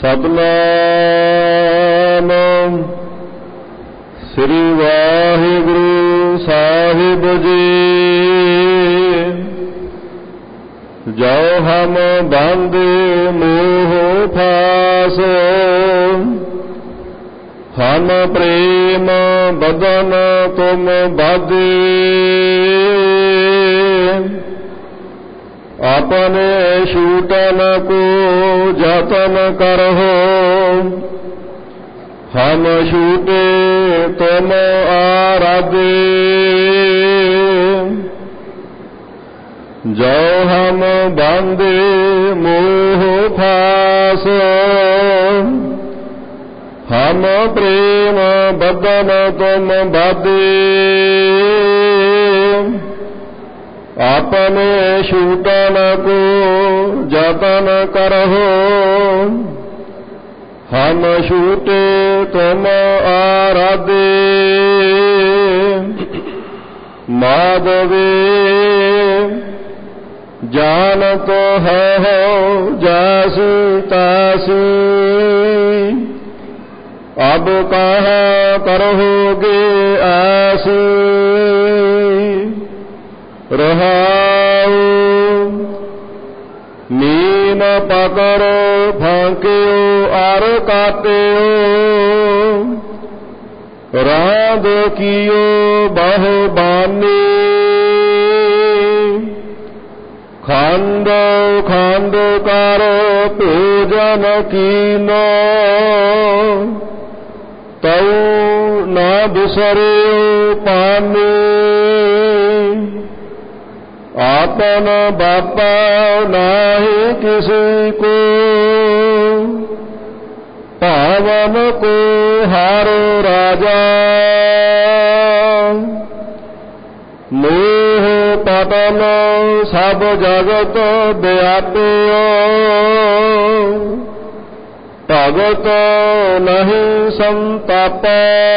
ਸਤਨਾਮ ਸ੍ਰੀ ਵਾਹਿਗੁਰੂ ਸਾਹਿਬ ਜੀ। ਜੋ ਹਮ ਬੰਦੇ ਮੋਹ ਫਾਸ, ਹਮ ਪ੍ਰੇਮ ਬਦਨ ਤੁਮ ਬਾਧੇ। अपने छूटन को जतन करहो, हम छूटे तुम आराधे। जो हम बंदे मोह फास, हम प्रेम बदन तुम बाधे। अपने छूटन को जतन करहो, हम छूटे तुम आराधे। माधवे जानत है हो जैसी तैसी, अब कहाँ करोगे ऐसी। रहाओ नीम पकड़ो फांकियो आर काटियो, रांद कियो बहुबानी। खंड खंड करो पूजन कीनो, तऊ न बिसरियो पानी। आपन बापा नाही किसी को, पावन को हर राजा। मोह पतन सब जगत व्यापियो, भगत नहीं संतापा।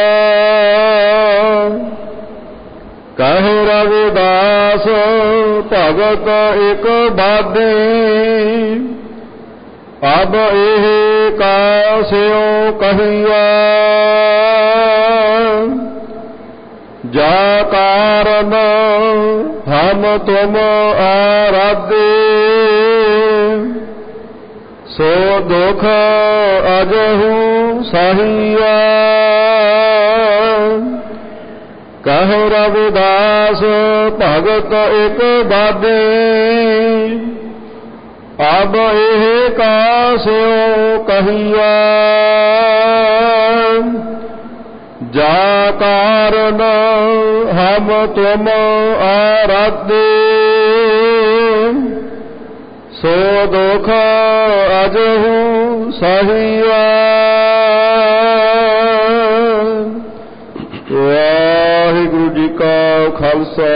कहे रविदास भगत एक बाधी, अब एह कास्यो कहिया। जा कारण हम तुम आराधे, सो दुख अजहू सहिया। कहो रविदास भगत एक बाधी, अब एह कास्यो कहिया। जा कारण हम तुम आराधे, सो दुख अजहू सहिया। वाहिगुरु जी का खालसा,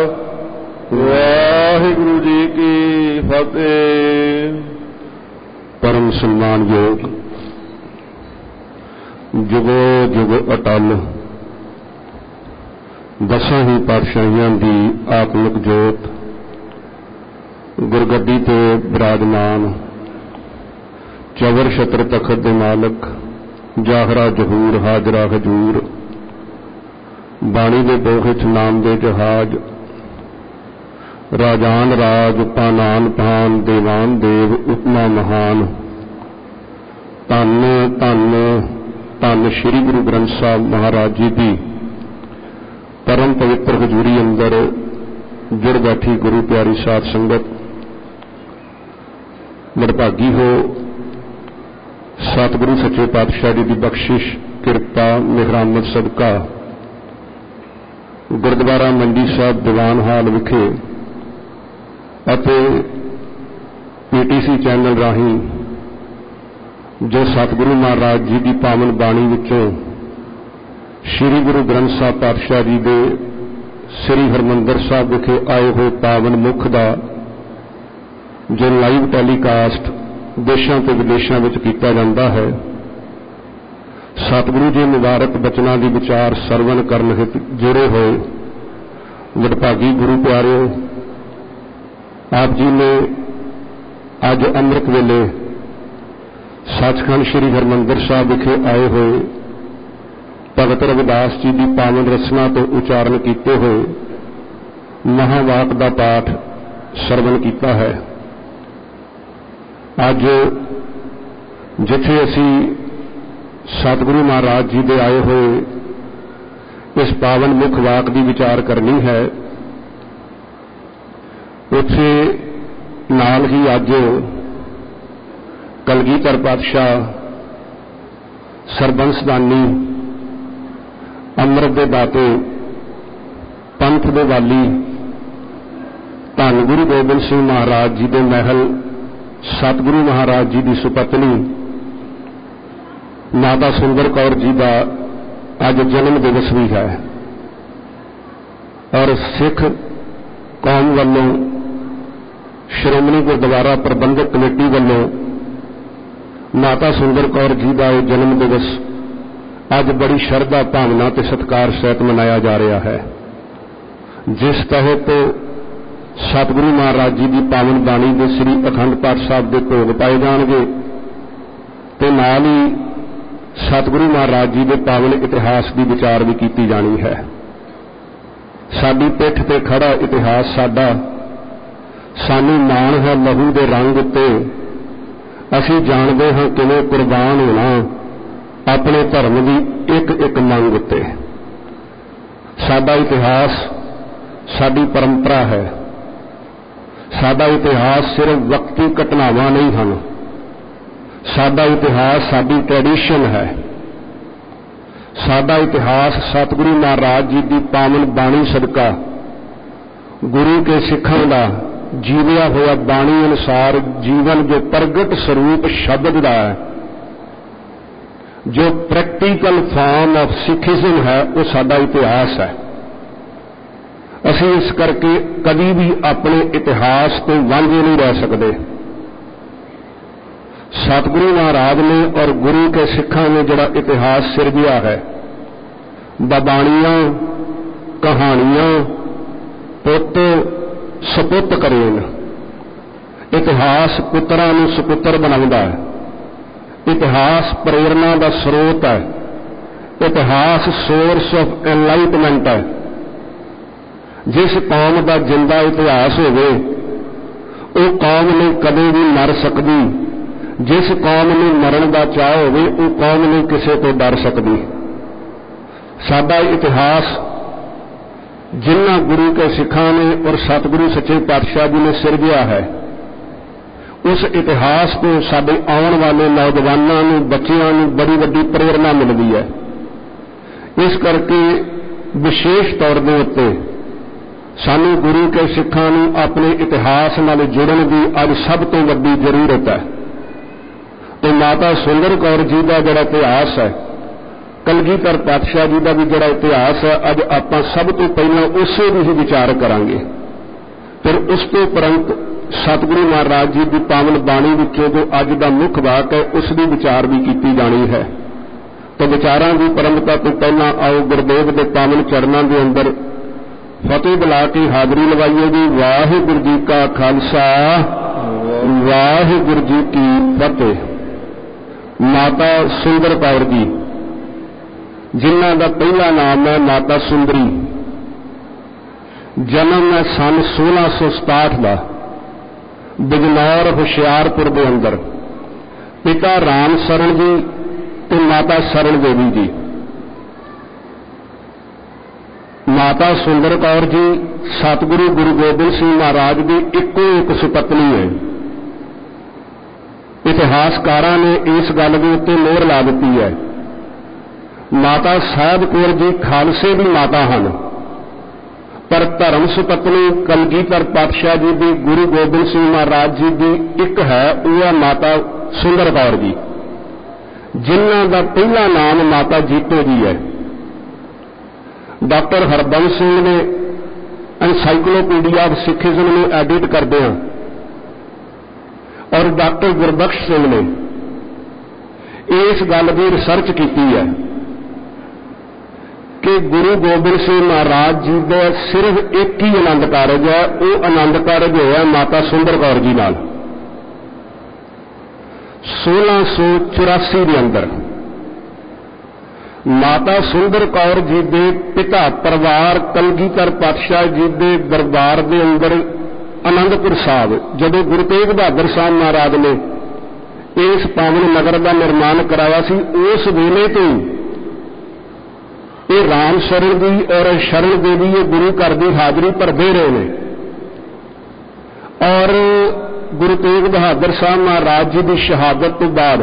वाहिगुरु जी की फतेह। परम सम्मान योग जुगो जुग अटल दसां ही पातशाहियां दी आत्मिक जोत गुरगद्दी ते विराजमान चवर छत्र तखत दे मालक जाहरा जहूर हाजरा हजूर बाणी दे बोहित नाम दे जहाज राजान राज पानान पान देवान देव उपमा महान। धन धन धन श्री गुरु ग्रंथ साहब महाराज जी की परम पवित्र हजूरी अंदर जुड़ बैठी गुरु प्यारी साध संगत वडभागी हो। सतगुरु सच्चे पातशाह जी की बख्शिश किरपा मेहरामत सदका गुरुद्वारा मंडी साहब दीवान हाल विखे PTC चैनल राही जो सतगुरु महाराज जी की पावन बाणी विचों श्री गुरु ग्रंथ साहब पातशाह जी के श्री हरमंदर साहब विखे आए हुए पावन मुख का जो लाइव टैलीकास्ट देशों के विदेशों में किया जाता है, सतगुरु जी मुबारक बचना की विचार सरवण करन हित जुड़े हुए वडभागी गुरु प्यारे, आप जी ने अज अमृत वेले सचखंड श्री हरमंदिर साहब विखे आए हुए भगत रविदास जी की पावन रचना तो उचारण किए हुए महावाक का पाठ सरवण किया है। अज जिथे असी सतगुरु महाराज जी दे आए हुए इस पावन मुख वाक की विचार करनी है, उत्थे नाल ही अज कलगीधर पातशाह सरबंसदानी अमृत दे दाते पंथ दे वाली धन गुरु गोबिंद सिंह महाराज जी दे महल सतगुरु महाराज जी की सुपत्नी माता सुंदर कौर जी का अज जन्म दिवस भी है और सिख कौम वालों श्रोमणी गुरुद्वारा प्रबंधक कमेटी वालों माता सुंदर कौर जी का यह जन्म दिवस अज बड़ी श्रद्धा भावना ते सत्कार सहित मनाया जा रहा है, जिस तहत सतगुरु महाराज जी की पावन बाणी के श्री अखंड पाठ साहब के भोग पाए जाएंगे ते नाल ही सतगुरु महाराज जी के पावन इतिहास की विचार भी की जानी है। साडी पिठ ते खड़ा इतिहास साडा सानू माण है लहू के रंग उत्ते असी जानते हाँ किवें कुर्बान होना अपने धर्म की एक एक मंग उत्ते। साडा इतिहास साडी परंपरा है, साडा इतिहास सिर्फ वक्ती घटनावां नहीं हैं, साडा इतिहास साडी ट्रैडिशन है। साडा इतिहास सतगुरु महाराज जी की पावन बाणी सदका गुरु के सिखां दा जीविया होया बाणी अनुसार जीवन जो प्रगट स्वरूप शब्द का है, जो प्रैक्टिकल फॉर्म ऑफ सिखिज्म है, वो साडा इतिहास है। असी इस करके कभी भी अपने इतिहास तो वांझे नहीं रह सकते। सतगुरु महाराज ने और गुरु के सिखां ने जिहड़ा इतिहास सिरजिया है, बाणियां कहानियां पुत सपुत करेन। इतिहास पुत्रां नूं सपुत्र बनाउंदा है, इतिहास प्रेरणा का स्रोत है, इतिहास सोर्स ऑफ एनलाइटमेंट है। जिस कौम का जिंदा इतिहास होवे वो कौम नहीं कदे भी मर सकती, जिस कौम में मरण का चाह होवे वो कौम नहीं किसी तो डर सकती। साडा इतिहास जिन्ना गुरु के सिखां ने और सतगुरु सच्चे पातशाह जी ने सिरजिया है, उस इतिहास को साडे आउण वाले नौजवानों नूं बच्चियां नूं बड़ी वड्डी प्रेरणा मिलती है। इस करके विशेष तौर के उत्ते सानू गुरु के सिखां नूं अपने इतिहास नाल जुड़न की अज सब तो वड्डी जरूरत है। तो माता सुंदर कौर जी का जिहड़ा इतिहास है, कलगीधर पातशाह जी का भी जिहड़ा इतिहास है, अज आपां सब तो पहलां उसे भी ही विचार करांगे। फिर उस तो उपरंत सतगुरु महाराज जी की पावन बाणी विचों जो अज का मुख वाक है उसकी विचार भी की जानी है। तो विचारां की परंपरा तो पहलां आओ गुरदेव के पावन चरणों के अंदर फतेह बुला के हाजरी लवाइए जी। वाहिगुरू जी का खालसा वाहिगुरू जी की फतेह। माता सुंदर कौर जी जिन्हां दा पहला नाम है माता सुंदरी, जन्म है सन 1667 का बिजनौर हुशियारपुर के अंदर। पिता राम सरन जी ते माता सरन देवी जी। माता सुंदर कौर जी सतगुरु गुरु गोबिंद सिंह महाराज की इको एक सुपत्नी है। इतिहासकारां ने इस गल के उत्ते मोहर ला दी है। माता साहब कौर जी खालसे की माता हैं, पर धर्म सुपत्नी कलगीधर पातशाह जी की गुरु गोबिंद सिंह महाराज जी की एक है, वह है माता सुंदर कौर जी, जिन्हां दा पहला नाम माता जीतो जी है। डॉक्टर हरबंस सिंह ने एनसाइक्लोपीडिया ऑफ सिखिज्म में एडिट करते हैं और डॉक्टर गुरबख्श सिंह ने इस गल की रिसर्च की है कि गुरु गोबिंद सिंह महाराज जी का सिर्फ एक ही आनंद कारज है, वो आनंद कारज होया माता सुंदर कौर जी नाल। 1684 ਦੇ ਅੰਦਰ माता सुंदर कौर जी के पिता परिवार कलगीधर पातशाह जी के दरबार के अंदर आनंदपुर साहब जदों गुरु तेग बहादुर साहब महाराज ने इस पावन नगर का निर्माण कराया सी, उस वेले तो ये राम शरण दी और शरण देवी ये गुरु घर की हाजरी भरते रहे ने और गुरु तेग बहादुर साहब महाराज जी की शहादत तो बाद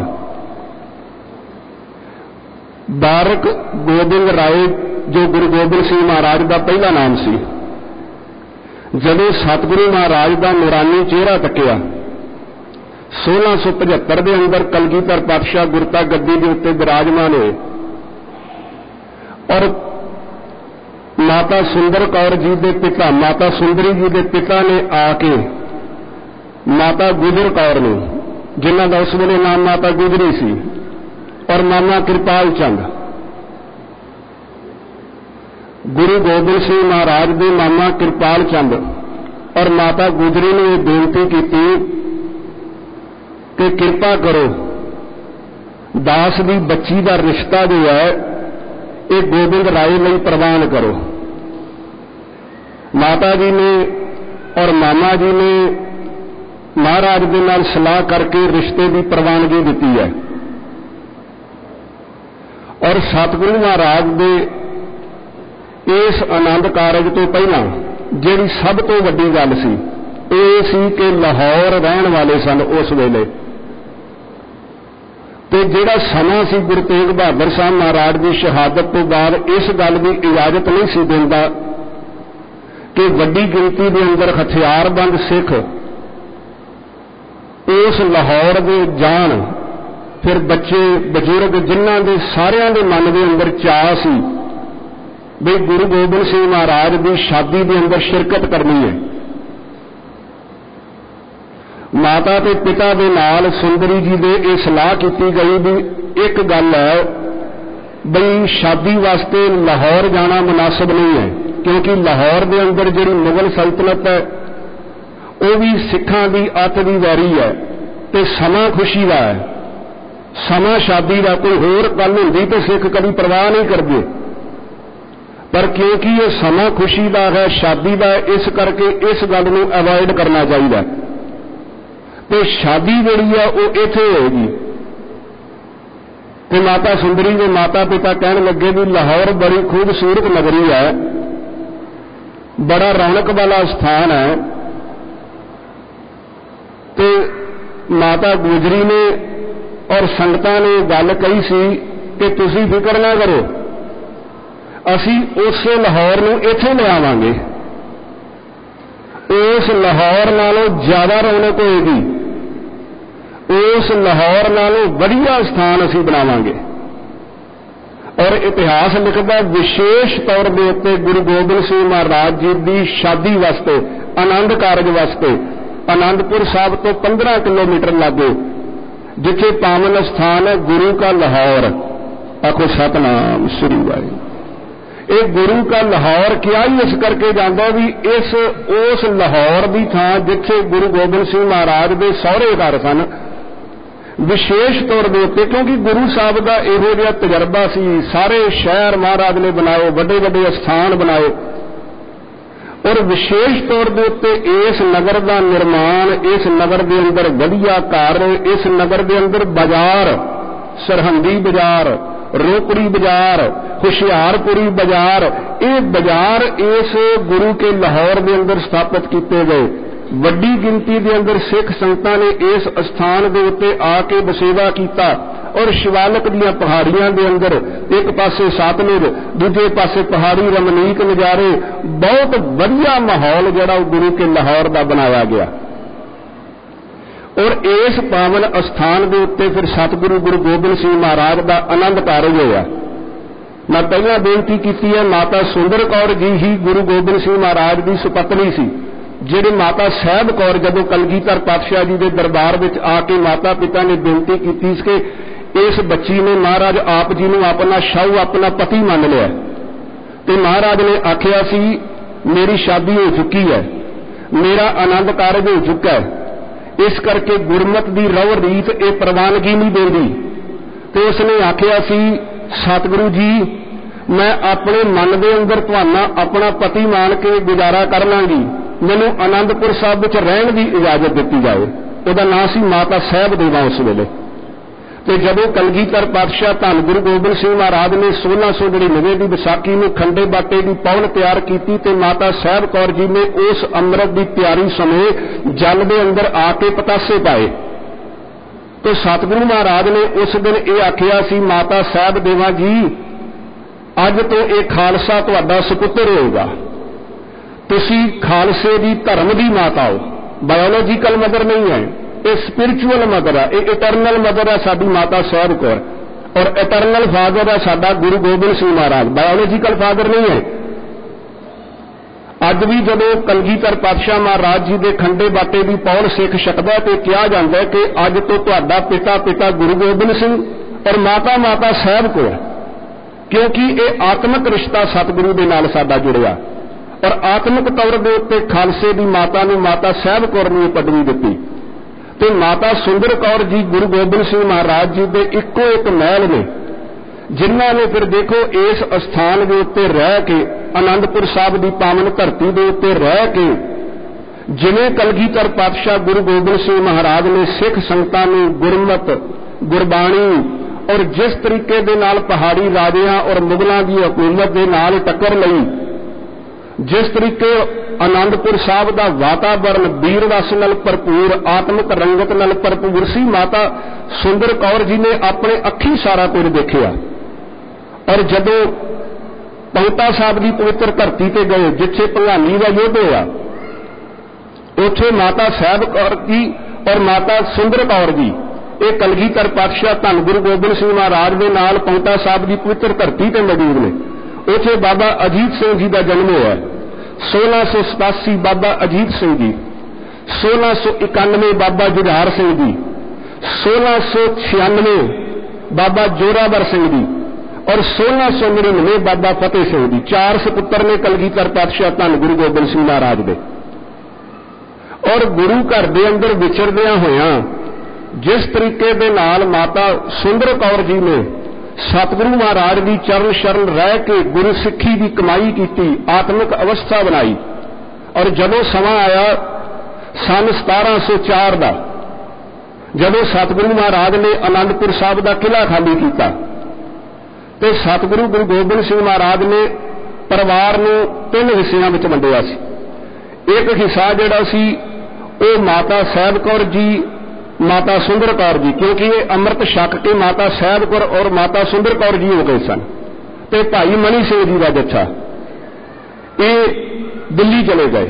बारक गोबिंद राय जो गुरु गोबिंद सिंह महाराज का पहला नाम सी, जदों सतगुरु महाराज का नूरानी चेहरा तकिया 1675 के अंदर कलगीधर पातशाह गुरता गद्दी के उत्ते विराजमान हुए और माता सुंदर कौर जी के पिता माता सुंदरी जी के पिता ने आके माता गुजर कौर ने, जिन्हों का उस वेले नाम माता गुजरी सी, और मामा कृपाल चंद गुरु गोबिंद सिंह महाराज के मामा कृपाल चंद और माता गुजरी ने यह बेनती की कि कृपा करो दास की बच्ची का रिश्ता जो है ये गोबिंद राय ਲਈ प्रवान करो। माता जी ने और मामा जी ने महाराज के नाल सलाह करके रिश्ते की प्रवानगी दी है और सतगुरु महाराज के इस आनंद कारज तो पहला जिहड़ी सब तो वड्डी गल सी ये सी कि लाहौर रहन वाले सन उस वेले, ते जिहड़ा समा सी गुरु तेग बहादुर साहब महाराज की शहादत तो बाद इस गल की इजाजत नहीं सी दिंदा कि वड्डी गिनती के अंदर हथियारबंद सिख उस लाहौर के जान, फिर बच्चे बजुर्ग जिन्हां दे सारियां दे मन के अंदर चाह सी बई गुरु गोबिंद सिंह महाराज की शादी के अंदर शिरकत करनी है। माता ते पिता दे नाल सुंदरी जी दे ये सलाह की गई भी एक गल है बई शादी वास्ते लाहौर जाना मुनासिब नहीं है, क्योंकि लाहौर के अंदर जिहड़ी मुगल सल्तनत है वह भी सिखां की अत की वैरी है ते समा खुशी का है, समा शादी का कोई होर गल होंदी तो सिख कभी परवाह नहीं करते, पर क्योंकि ये समा खुशी का है शादी का इस करके इस गल नूं अवॉइड करना चाहिए तो शादी जिहड़ी है वो इत्थे होएगी। तो माता सुंदरी के माता पिता कहन लगे भी लाहौर बड़ी खूबसूरत नगरी है, बड़ा रौनक वाला स्थान है, तो माता गुजरी ने और संगतां ने गल कही सी कि तुसीं फिक्र ना करो, असीं उस लाहौर नूं इत्थे ले आवांगे, उस लाहौर नालों ज्यादा रौनक होएगी, उस लाहौर नालों वधिया स्थान असीं बनावांगे। और इतिहास लिखदा विशेष तौर के उत्ते गुरु गोबिंद सिंह महाराज जी की शादी वास्ते आनंद कारज वास्ते आनंदपुर साहब तो 15 किलोमीटर लागे जिथे पावन स्थान है गुरु का लाहौर, आखो सतनाम श्री वाहिगुरू। ये गुरु का लाहौर क्या ही इस करके जाता भी इस उस लाहौर की थां जिथे गुरु गोबिंद सिंह महाराज के सौहरे घर सन विशेष तौर के उत्ते, क्योंकि गुरु साहब का इहो जिहा तजर्बा सी, सारे शहर महाराज ने बनाए, बड़े बड़े स्थान बनाए और विशेष तौर के उत्ते इस नगर का निर्माण, इस नगर के अंदर वधिया घर, इस नगर के अंदर बाजार, सरहंदी बाजार, रोकड़ी बाजार, हुशियारपुरी बाजार, ये बाजार इस गुरु के लाहौर के अंदर स्थापित किए गए। वड्डी गिनती के अंदर सिख संगतां ने इस स्थान के उत्ते आके बसेवा किया और शिवालक दीयां पहाड़ियां के अंदर एक पासे सतलुज, दूजे पासे पहाड़ी रमणीक नज़ारे, बहुत वधिया माहौल जिहड़ा गुरु के लाहौर का बनाया गया। और इस पावन स्थान के उत्ते फिर सतगुरु गुरु गोबिंद सिंह महाराज का आनंद कारज होया। मैं पहला बेनती की है, माता सुंदर कौर जी ही गुरु गोबिंद सिंह महाराज की सुपत्नी सी, जिहड़ी माता साहब कौर जदों कलगीधर पातशाह जी के दरबार में आके माता पिता ने बेनती की कि इस बच्ची ने महाराज आप जी ने अपना शाहू अपना पति मान लिया, तो महाराज ने आखिया सी मेरी शादी हो चुकी है, मेरा आनंद कारज हो चुका है, इस करके गुरमत की रव रीत ये प्रवानगी नहीं देती। तो उसने आखिया सी सतगुरु जी मैं अपने मन के अंदर तुहाना अपना पति मान के गुजारा कर लांगी, मैनू आनंदपुर साहब विच रहण की इजाजत दी जाए। उहदा नाम सी माता साहब देवा। उस वेले तो जदों कलगीधर पातशाह धन गुरु गोबिंद सिंह महाराज ने 1699 की विसाखी में खंडे बाटे की पौल तैयार की तो माता साहब कौर जी ने उस अमृत की तैयारी समय जल के अंदर आके पतासे पाए। तो सतगुरु महाराज ने उस दिन ये आखिया सी माता साहब देवा जी अज तो यह खालसा तुहाडा सुपुत्र होगा, तुसी खालसे की धर्म की माता हो। बायोलॉजिकल मदर नहीं है, ये स्पिरिचुअल मदर है, ये इटरनल मदर है साडी माता साहब कौर, और इटरनल फादर है साडा गुरु गोबिंद सिंह महाराज, बायोलॉजिकल फादर नहीं है। अज भी जदों कलगीधर पातशाह महाराज जी के खंडे बाटे की पौल सिख छकदा तो कहा जाता है कि अज तो तुहाडा पिता पिता गुरु गोबिंद सिंह और माता माता साहब कौर, क्योंकि ये आत्मक रिश्ता सतगुरु के नाल साडा जुड़िया और आत्मक तौर के उत्ते खालसे की माता ने माता साहब कौर ने पदवी दी। तो माता सुंदर कौर जी गुरु गोबिंद सिंह महाराज जी के इको एक महल ने, जिन्हों ने फिर देखो इस स्थान के उत्ते रह के आनंदपुर साहब की पावन धरती के उत्ते रह के जिवें कलगीधर पातशाह गुरु गोबिंद सिंह महाराज ने सिख संगतां नूं गुरमत गुरबाणी और जिस तरीके दे नाल पहाड़ी राजियां और मुगलों की हुकूमत के नाल टक्कर लई, जिस तरीके आनंदपुर साहब का वातावरण वीर रस नाल भरपूर आत्मक रंगत नाल भरपूर सी, माता सुंदर कौर जी ने अपने अखी सारा कुछ देखिया। और जदों पाउंटा साहब की पवित्र धरती पर गए जिथे भंगानी का युद्ध होया, उत्थे माता साहब कौर जी और माता सुंदर कौर जी ये कलगीधर पातशाह धन गुरु गोबिंद सिंह महाराज के नाल पाउंटा साहब की पवित्र धरती पर मौजूद ने। उत्थे बाबा अजीत सिंह जी का जन्म होया 1687 बाबा अजीत सिंह जी, 1691 बाबा जुझार सिंह जी, 1696 बाबा जोरावर सिंह जी और 1699 बाबा फतेह सिंह जी। 4 सपुत्र ने कलगीधर पातशाह धन गुरु गोबिंद सिंह महाराज दे। और गुरु घर के अंदर विचरदियां होया जिस तरीके दे नाल माता सुंदर कौर जी ने सतगुरु महाराज की चरण शरण रह के गुरु सिक्खी की कमाई की, आत्मिक अवस्था बनाई। और जदों समा आया सन 1704 का, जदों सतगुरु महाराज ने आनंदपुर साहब का किला खाली किया, तो सतगुरु गुरु गोबिंद सिंह महाराज ने परिवार को 3 हिस्सियां में वंडिया सी। एक हिस्सा जिहड़ा सी वो माता साहब कौर जी माता सुंदर कौर जी, क्योंकि ये अमृत छक के माता साहब कौर और माता सुंदर कौर जी हो गए सन। तो भाई मनी सिंह जी का जत्था ये दिल्ली चले गए।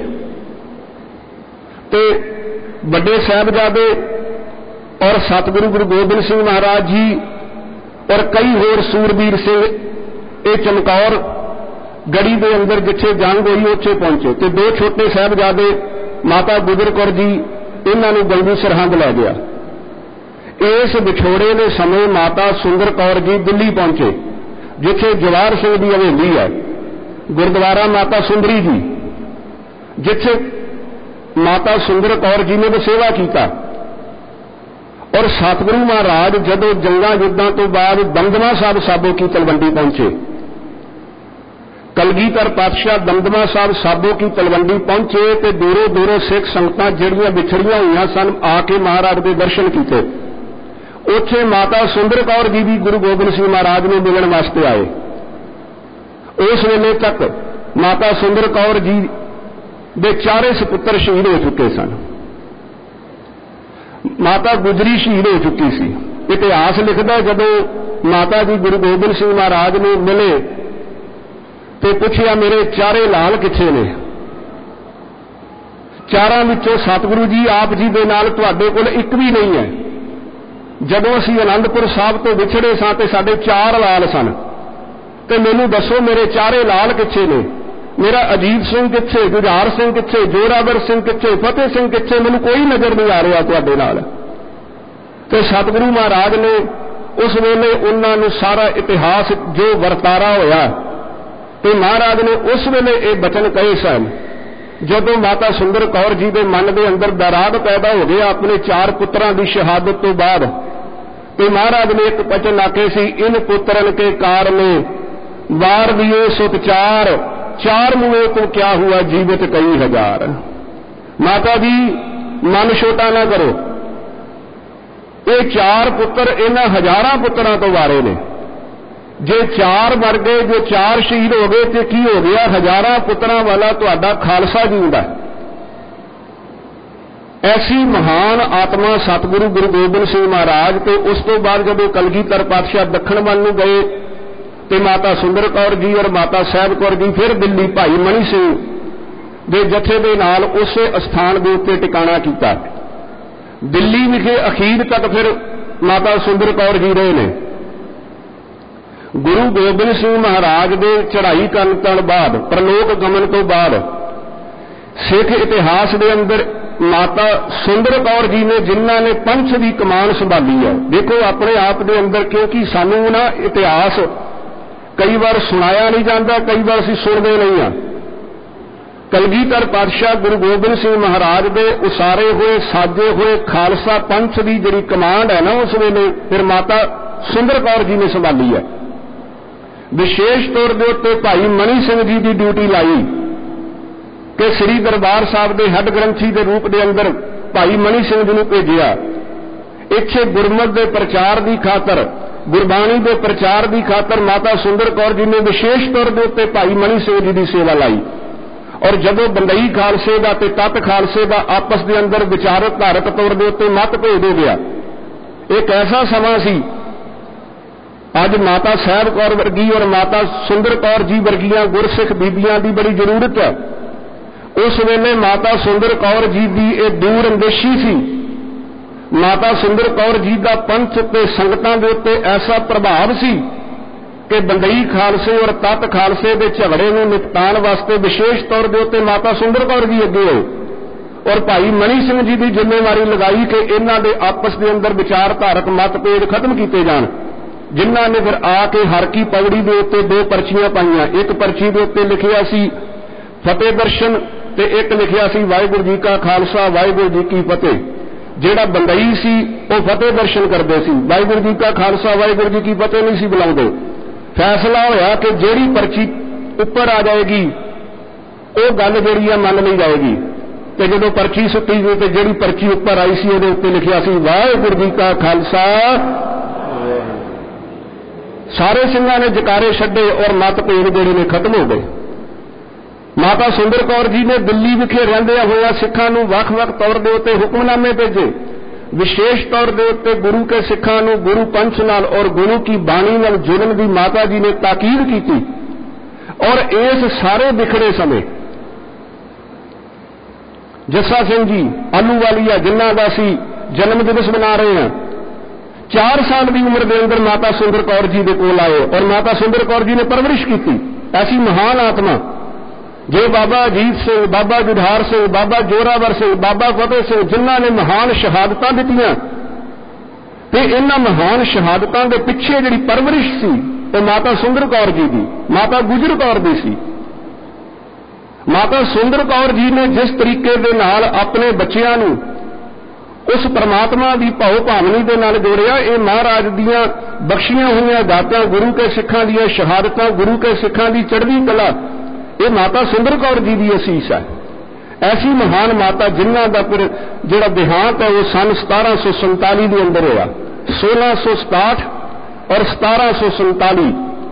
तो बड़े साहबजादे और सतगुरु गुरु गोबिंद सिंह महाराज जी और कई होर सूरबीर सिंह ये चमकौर गढ़ी के अंदर जिथे जंग हुई उत्थे पहुंचे। तो 2 छोटे साहबजादे माता गुजर कौर जी इन्होंने गंगू सरहंद लै गया। इस विछोड़े के समय माता सुंदर कौर जी दिल्ली पहुंचे जिथे जवाहर सिंह की हवेली है, गुरुद्वारा माता सुंदरी जी, जिथे माता सुंदर कौर जी ने सेवा किया। और सतगुरु महाराज जदों जंगा युद्धां तो बाद दमदमा साहब साबो की तलवंडी पहुंचे, कलगीधर पातशाह दमदमा साहब साबो की तलवंडी पहुंचे तो दूरों दूरों सिख संगतां जिहड़ियां विछड़ियां हुई सन आके महाराज के दर्शन किए। उत्थे माता सुंदर कौर जी भी गुरु गोबिंद सिंह महाराज ने मिलने वास्ते आए। उस वेले तक माता सुंदर कौर जी दे 4 सपुत्र शहीद हो चुके सन। माता गुजरी शहीद हो चुकी सी। इतिहास लिखदा जदों माता जी गुरु गोबिंद सिंह महाराज ने मिले तो पूछया मेरे 4 लाल किथे ने? 4 विचों सतगुरु जी आप जी दे नाल तुहाडे कोल एक भी नहीं है। जदों असीं आनंदपुर साहब तो विछड़े सां ते साडे 4 लाल सन, तो मैनूं दसो मेरे 4 लाल किथे ने? मेरा अजीत सिंह किथे, जुझार सिंह किथे, जोरावर सिंह किथे, फतेह सिंह किथे? मैनूं कोई नज़र नहीं आ रहा तुहाडे नाल। तो सतगुरु महाराज ने उस वेले उन्हां नूं सारा इतिहास जो वरतारा होया तो महाराज ने उस वेले ये बचन कहे सन ਜਦੋਂ ਮਾਤਾ ਸੁੰਦਰ ਕੌਰ ਜੀ ਦੇ ਮਨ ਦੇ ਅੰਦਰ ਬੈਰਾਗ ਪੈਦਾ ਹੋ ਗਿਆ ਆਪਣੇ 4 ਪੁੱਤਰਾਂ ਦੀ ਸ਼ਹਾਦਤ ਤੋਂ ਬਾਅਦ, ਤੇ ਮਹਾਰਾਜ ਨੇ ਇੱਕ ਬਚਨ ਆਖੇ ਸੀ, ਇਨ ਪੁੱਤਰਨ ਕੇ ਕਾਰਨੇ ਵਾਰ ਦਿਏ ਸੁਤ चार मुए को क्या हुआ जीवित कई हजार। माता जी मन छोटा ना करो, ये 4 पुत्र इन्हां हजारां पुत्रां तो वारे ने। जे 4 मर गए, जो 4 शहीद हो गए तो की हो गया, हजारां पुत्रां वाला तुहाडा खालसा जींदा। ऐसी महान आत्मा सतगुरु गुरु गोबिंद सिंह महाराज। तो उस तो बाद जब कलगीधर पातशाह दक्षिण वल नूं गए तो माता सुंदर कौर जी और माता साहब कौर जी फिर दिल्ली भाई मनी सिंह दे जथे दे नाल उसे स्थान के उत्ते टिकाणा कीता। दिल्ली विखे अखीर तक फिर माता सुंदर कौर जी रहे ने। गुरु गोबिंद सिंह महाराज दे चढ़ाई करन तो बाद, परलोक गमन तो बाद सिख इतिहास के अंदर माता सुंदर कौर जी ने जिन्हां ने पंथ की कमान संभाली है। देखो अपने आप के अंदर, क्योंकि सानू ना इतिहास कई बार सुनाया नहीं जाता, कई बार असीं सुनते नहीं हाँ। कलगीधर पातशाह गुरु गोबिंद सिंह महाराज के उसारे हुए साजे हुए खालसा पंथ की जिहड़ी कमांड है ना, उस वेले फिर माता सुंदर कौर जी ने संभाली है। विशेष तौर के उत्ते भाई मनी सिंह जी की ड्यूटी लाई कि श्री दरबार साहब के हैड ग्रंथी के रूप के अंदर भाई मनी सिंह जी को भेजिया। इत्थे गुरमत के प्रचार की खातर, गुरबाणी के प्रचार की खातर माता सुंदर कौर जी ने विशेष तौर के उत्ते भाई मनी सिंह जी की सेवा लाई। और जदों बंदई खालसे का ते तत खालसे का आपस के अंदर विचारक धारक तौर के उत्ते मतभेद हो गया। एक ऐसा समा सी, अज माता साहब कौर वर्गी और माता सुंदर कौर जी वर्गियां गुरसिख बीबियां की बड़ी जरूरत है। उस वेले माता सुंदर कौर जी की यह दूर अंदेशी सी। माता सुंदर कौर जी का पंथ ते संगतां दे उत्ते ऐसा प्रभाव सी कि बंदई खालसे और तत खालसे के झगड़े नूं निपटाण वास्ते विशेष तौर के उत्ते माता सुंदर कौर जी अगे होए और भाई मनी सिंह जी की जिम्मेवारी लगाई कि इन्हां दे आपस के अंदर विचारधारक मतभेद खत्म किए जाण। जिन्हां ने फिर आके हर की पगड़ी के उत्ते 2 पर्चियां पाईयां। एक पर्ची के उत्ते लिखिया सी फतेह दर्शन ते एक लिखिया सी वाहिगुरू जी का खालसा वाहिगुरू जी की फतेह। जिहड़ा बंदई सी वो फतेह दर्शन करते सी, वाहिगुरू जी का खालसा वाहिगुरू जी की फतेह नहीं सी बुलाते। फैसला होया कि जिहड़ी पर्ची उपर आ जाएगी वो गल जिहड़ी है मान ली जाएगी। तो जदों पर्ची सुट्टी गई तो जिहड़ी पर्ची उपर आई सी उहदे उत्ते लिखिया सी वाहिगुरू जी का खालसा। सारे सिंहां ने जकारे छड्डे और मतभेद जिहड़े ने खत्म हो गए। माता सुंदर कौर जी ने दिल्ली विखे रहिंदे होया सिखां नूं वख-वख तौर दे उत्ते हुक्मनामे भेजे। विशेष तौर के उत्ते गुरु के सिखां नूं गुरु पंथ नाल और गुरु की बाणी नाल जुड़न की माता जी ने ताकीद की। और इस सारे बिखड़े समय जस्सा सिंह जी आलूवालिया जिन्हां दा असीं जन्म दिवस मना रहे हैं, 4 साल की उम्र के अंदर माता सुंदर कौर जी के कोल आए और माता सुंदर कौर जी ने परवरिश की। ऐसी महान आत्मा जो बाबा अजीत सिंह, बाबा जुधार सिंह, बाबा जोरावर सिंह, बाबा फतेह सिंह जिन्हां ने महान शहादतां दित्तियां, ते इन्हां महान शहादतां दे पिछे जिहड़ी परवरिश सी वो माता सुंदर कौर जी की, माता गुजर कौर दी सी। माता सुंदर कौर जी ने जिस तरीके दे नाल अपने बच्चियां नूं उस परमात्मा की भाव भावनी के नाल जोड़िया, ये महाराज दियां बख्शियां हुई दातां, गुरु के सिखां दियां शहादतां, गुरु के सिखां की चढ़दी कला, ये माता सुंदर कौर जी की असीस है। ऐसी महान माता जिन्हां दा फिर जिहड़ा देहांत है वो सन 1747 के अंदर होया। 1667 और 1747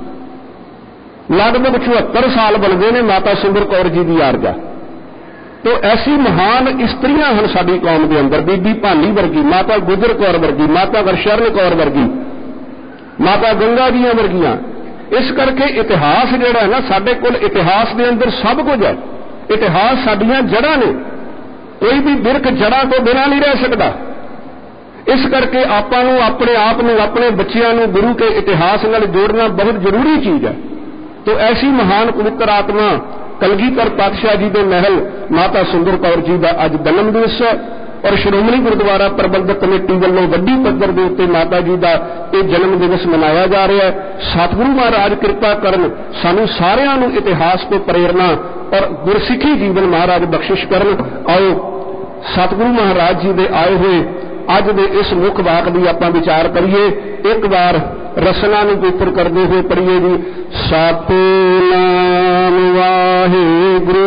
लगभग 74 साल बन गए ने माता सुंदर कौर जी की आरजा। तो ऐसी महान स्त्रियां हैं साडी कौम के अंदर, बीबी भानी वर्गी, माता गुजर कौर वर्गी, माता गुरशरण कौर वर्गी, माता गंगा जी वर्गियां। इस करके इतिहास जिहड़ा है ना, साडे कोल इतिहास के अंदर सब कुछ है। इतिहास साडियां जड़ां ने, कोई भी बिरख जड़ां तो बिना नहीं रह सकता। इस करके आपां नूं अपने आप नूं अपने बच्चियां नूं गुरु के इतिहास नाल जोड़ना बहुत जरूरी चीज़ है। तो ऐसी महान पवित्र आत्मा कलगीधर पातशाह जी के महल माता सुंदर कौर जी का अज जन्म दिवस है और श्रोमणी गुरुद्वारा प्रबंधक कमेटी वालों वड्डी पद्धर के उत्ते माता जी का यह जन्म दिवस मनाया जा रहा है। सतगुरु महाराज कृपा करन सानू सारियां नूं इतिहास को प्रेरणा और गुरसिखी जीवन महाराज बख्शिश करन। आओ सतगुरु महाराज जी दे आए हुए अज दे इस मुख वाक दी आपां विचार करिए। एक बार रसना नूं उपर करदे हुए पढ़िए जी। सतनाम वाहिगुरु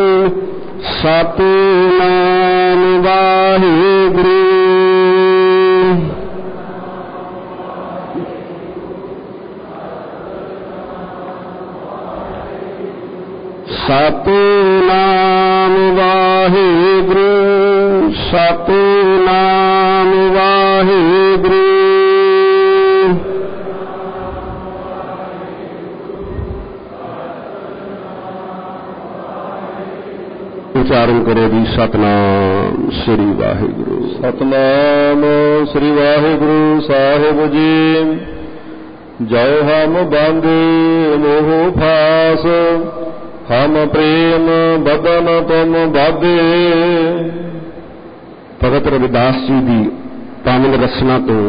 सतनाम वाहिगुरु सतनाम वाहिगुरु सतनाम वाहिगुरु। उच्चारण करो जी सतनाम श्री वाहिगुरु। सतनाम श्री वाहिगुरु साहिब जी। जय हम बांधे मोह फास हम प्रेम बदन तुम बाधे। भगत रविदास जी की पावन रचना तो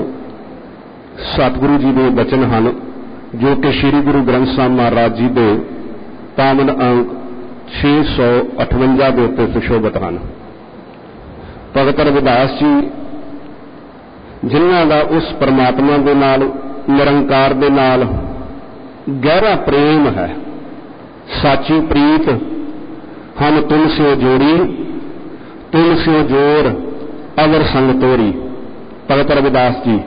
सतगुरु जी के बचन हैं जो कि श्री गुरु ग्रंथ साहिब महाराज जी के पावन अंक 658 के उत्ते सुशोभित हैं। भगत रविदास जी जिन्हां दा उस परमात्मा के नाल निरंकार के नाल गहरा प्रेम है, साची प्रीत। हम तुमसे जोड़ी तुमसे जोर अवर संग तोरी। भगत रविदास जी।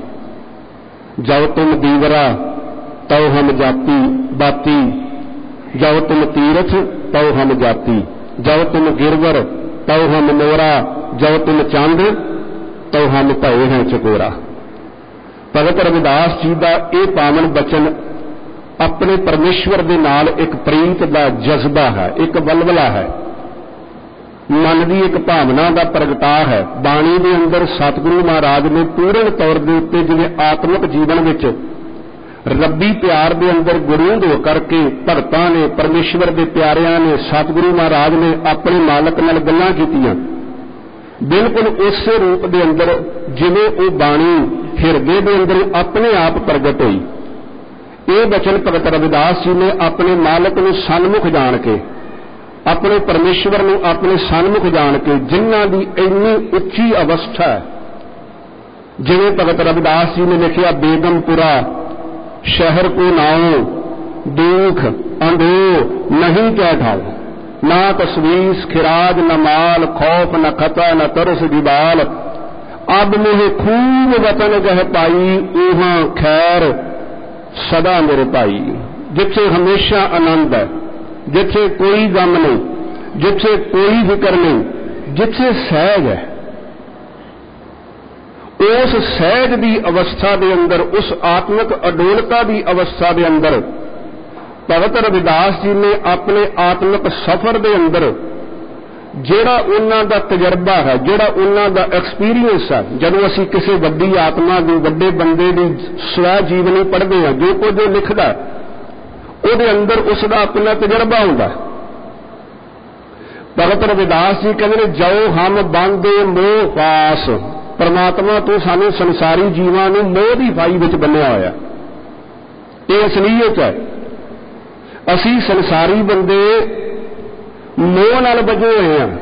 जब तुम दीवरा तब हम जाति बाती, जब तुम तीरथ तब हम जाति, जब तुम गिरवर तब हम मोरा, जब तुम चंद तब हम भये हैं चकोरा। भगत रविदास जी का यह पावन बचन अपने परमेश्वर के नाल एक प्रीत का जज्बा है, एक वलवला है, मन की एक भावना का प्रगटा है। बाणी के अंदर सतगुरु महाराज ने पूर्ण तौर के उत्ते जिवें आत्मिक जीवन विच रब्बी प्यार के अंदर गुरूंद हो करके भगतां ने, परमेश्वर के प्यारियां ने, सतगुरु महाराज ने अपने मालक नाल गल्लां कीतियां। बिल्कुल उस रूप के अंदर जिवें वो बाणी हिरदे के अंदर अपने आप प्रगट हुई। ये वचन भगत रविदास जी ने अपने मालक नूं सन्मुख जान के, अपने परमेश्वर नूं अपने सन्मुख जान के, जिन्हां दी इन्नी उच्ची अवस्था है, जिवें भगत रविदास जी ने लिखिया बेगमपुरा शहर को नाओ दुख अंधो नहीं क्या ठाओ, ना तस्वीस खिराज न माल खौफ न खता न तरस दिबाल, अब मोहे खूब वतन गह पाई ऊहां खैर सदा मेरे भाई। जिथे हमेशा आनंद है, जिथे कोई गम नहीं, जिथे कोई फिक्र नहीं, जिथे सहज है, उस सहज की अवस्था के अंदर, उस आत्मिक अडोलता की अवस्था के अंदर भगत रविदास जी ने अपने आत्मिक सफर के अंदर जिहड़ा उन्हां दा तजर्बा है, जिहड़ा उन्हां दा एक्सपीरियंस है, जदों असीं किसी वड्डी आत्मा की, वड्डे बंदे की स्वै जीवनी पढ़ते हैं, जो कुछ जो लिखदा उहदे अंदर उसका अपना तजर्बा हुंदा है। भगत रविदास जी कहते हैं जो हम बांधे मोह फास, परमात्मा तो सानू संसारी जीवां नूं मोह दी फाई विच बन्निया होया। ये असलीयत है। असीं संसारी बंदे मोह नाल बजे हुए हैं,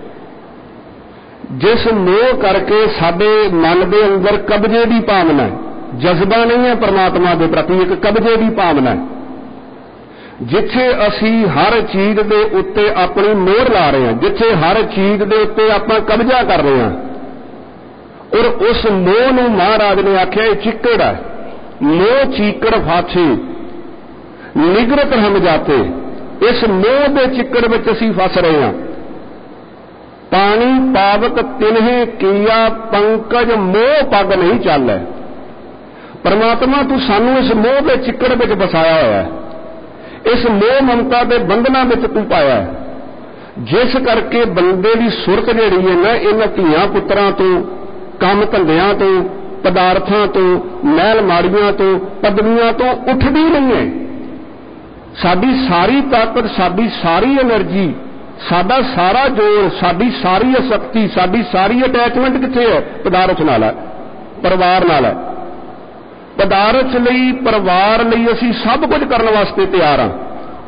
जिस मोह करके साडे मन के अंदर कब्जे की भावना है, जज्बा नहीं है परमात्मा के प्रति, एक कब्जे की भावना है, जिथे असी हर चीज के उत्ते अपनी मोहर ला रहे हैं, जिथे हर चीज के उत्ते आपां कब्जा कर रहे हैं। और उस मोह नूं महाराज ने आख्या ये चिक्कड़ है, मोह चीकड़ फाछे निगरत हम जाते। इस मोह के चिक्कड़ में असी फस रहे हैं। पानी पावक तिन्हे किया पंकज मोह पग नहीं चल है। परमात्मा तू सानू इस मोह के चिक्कड़ में फसाया होया है, इस मोह ममता के बंधना में तू पाया है, जिस करके बंदे की सुरत जिहड़ी है ना, इन्हां धीआं पुत्रां तो, काम धंधियां तो, पदार्थां तो, महल माड़ियां तो, पदवियां तो उठदी नहीं है। साडी सारी ताकत, साडी सारी एनर्जी, साडा सारा जोर, साडी सारी आसक्ति, साडी सारी अटैचमेंट कित्थे है? पदार्थ नाल है, परिवार नाल है। पदार्थ लई, परिवार लई असीं सब कुछ करने वास्ते तैयार हाँ,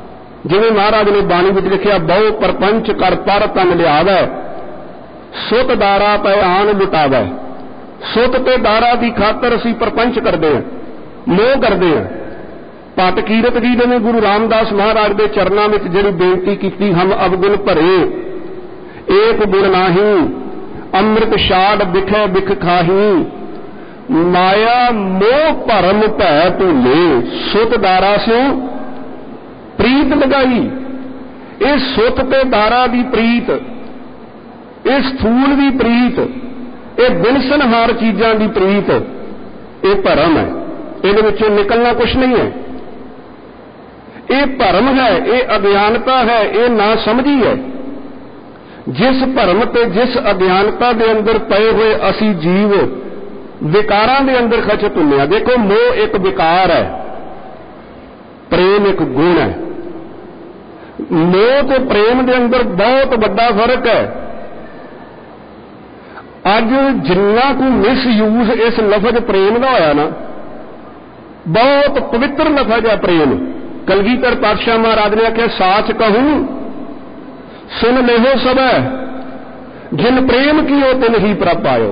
जिवें महाराज ने बाणी विच लिखिया, बहु परपंच कर पर तन लियावै, सुत दारा पै आन लुटावै। सुत ते दारा की खातर असीं परपंच करते हैं, मोह करते हैं। भट कीरत जी ने गुरु रामदास महाराज के चरणों में जिहड़ी बेनती की, हम अवगुण भरे एक गुण नाही, अमृत छाड़ बिखै बिख खाही, माया मोह भरम भै भूले, सुत दारा स्यों प्रीत लगाई। ये सुत ते दारा की प्रीत, ये स्थूल की प्रीत, ये बिनसनहार चीज़ों की प्रीत, ये भरम है। इहदे विचों निकलना कुछ नहीं है। ये भरम है, ये अज्ञानता है, ये नासमझी है। जिस भरम ते जिस अज्ञानता के अंदर पए हुए असी जीव विकारां दे अंदर खचत हुंदे हां। देखो, मोह एक विकार है, प्रेम एक गुण है। मोह ते प्रेम के अंदर बहुत बड़ा फर्क है। अज जिन्ना को मिसयूज इस लफज प्रेम का होया ना, बहुत पवित्र लफज है प्रेम। कलगीधर पातशाह महाराज ने आख्या, साच कहूं सुन लेहो सब, जिन प्रेम कियो तिन ही प्रभ पायो।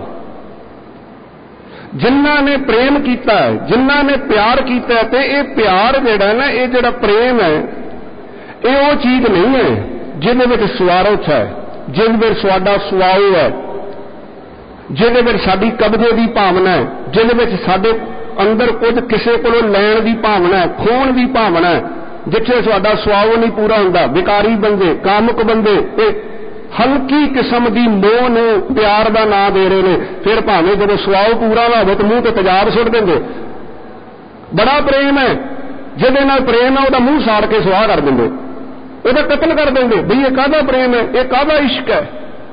जिन्ना ने प्रेम किया है, जिन्ना ने प्यार किया है, तो ये प्यार जिहड़ा ना, ये जिहड़ा प्रेम है, ये वो चीज नहीं है जिहदे विच स्वार्थ है, जिहदे विच साडा सुआऊ है, जिहदे विच साडी कब्जे की भावना है, जिहदे विच साडे अंदर कुछ किसी कोलों लैण की भावना है, खोण की भावना है, जिथे साडा सुआऊ नहीं पूरा हुंदा। विकारी बंदे, कामुक बंदे हल्की किस्म की मोह ने प्यार का नाम दे रहे हैं। फिर भावें जब सुआऊ पूरा ना हो तो मुंह तो तेजाब सुट देंगे। बड़ा प्रेम है, जिहदे नाल प्रेम है, वह मुंह साड़ के सुआह कर देंगे, वह कतल कर देंगे। बई ये काहदा प्रेम है, ये काहदा इश्क है।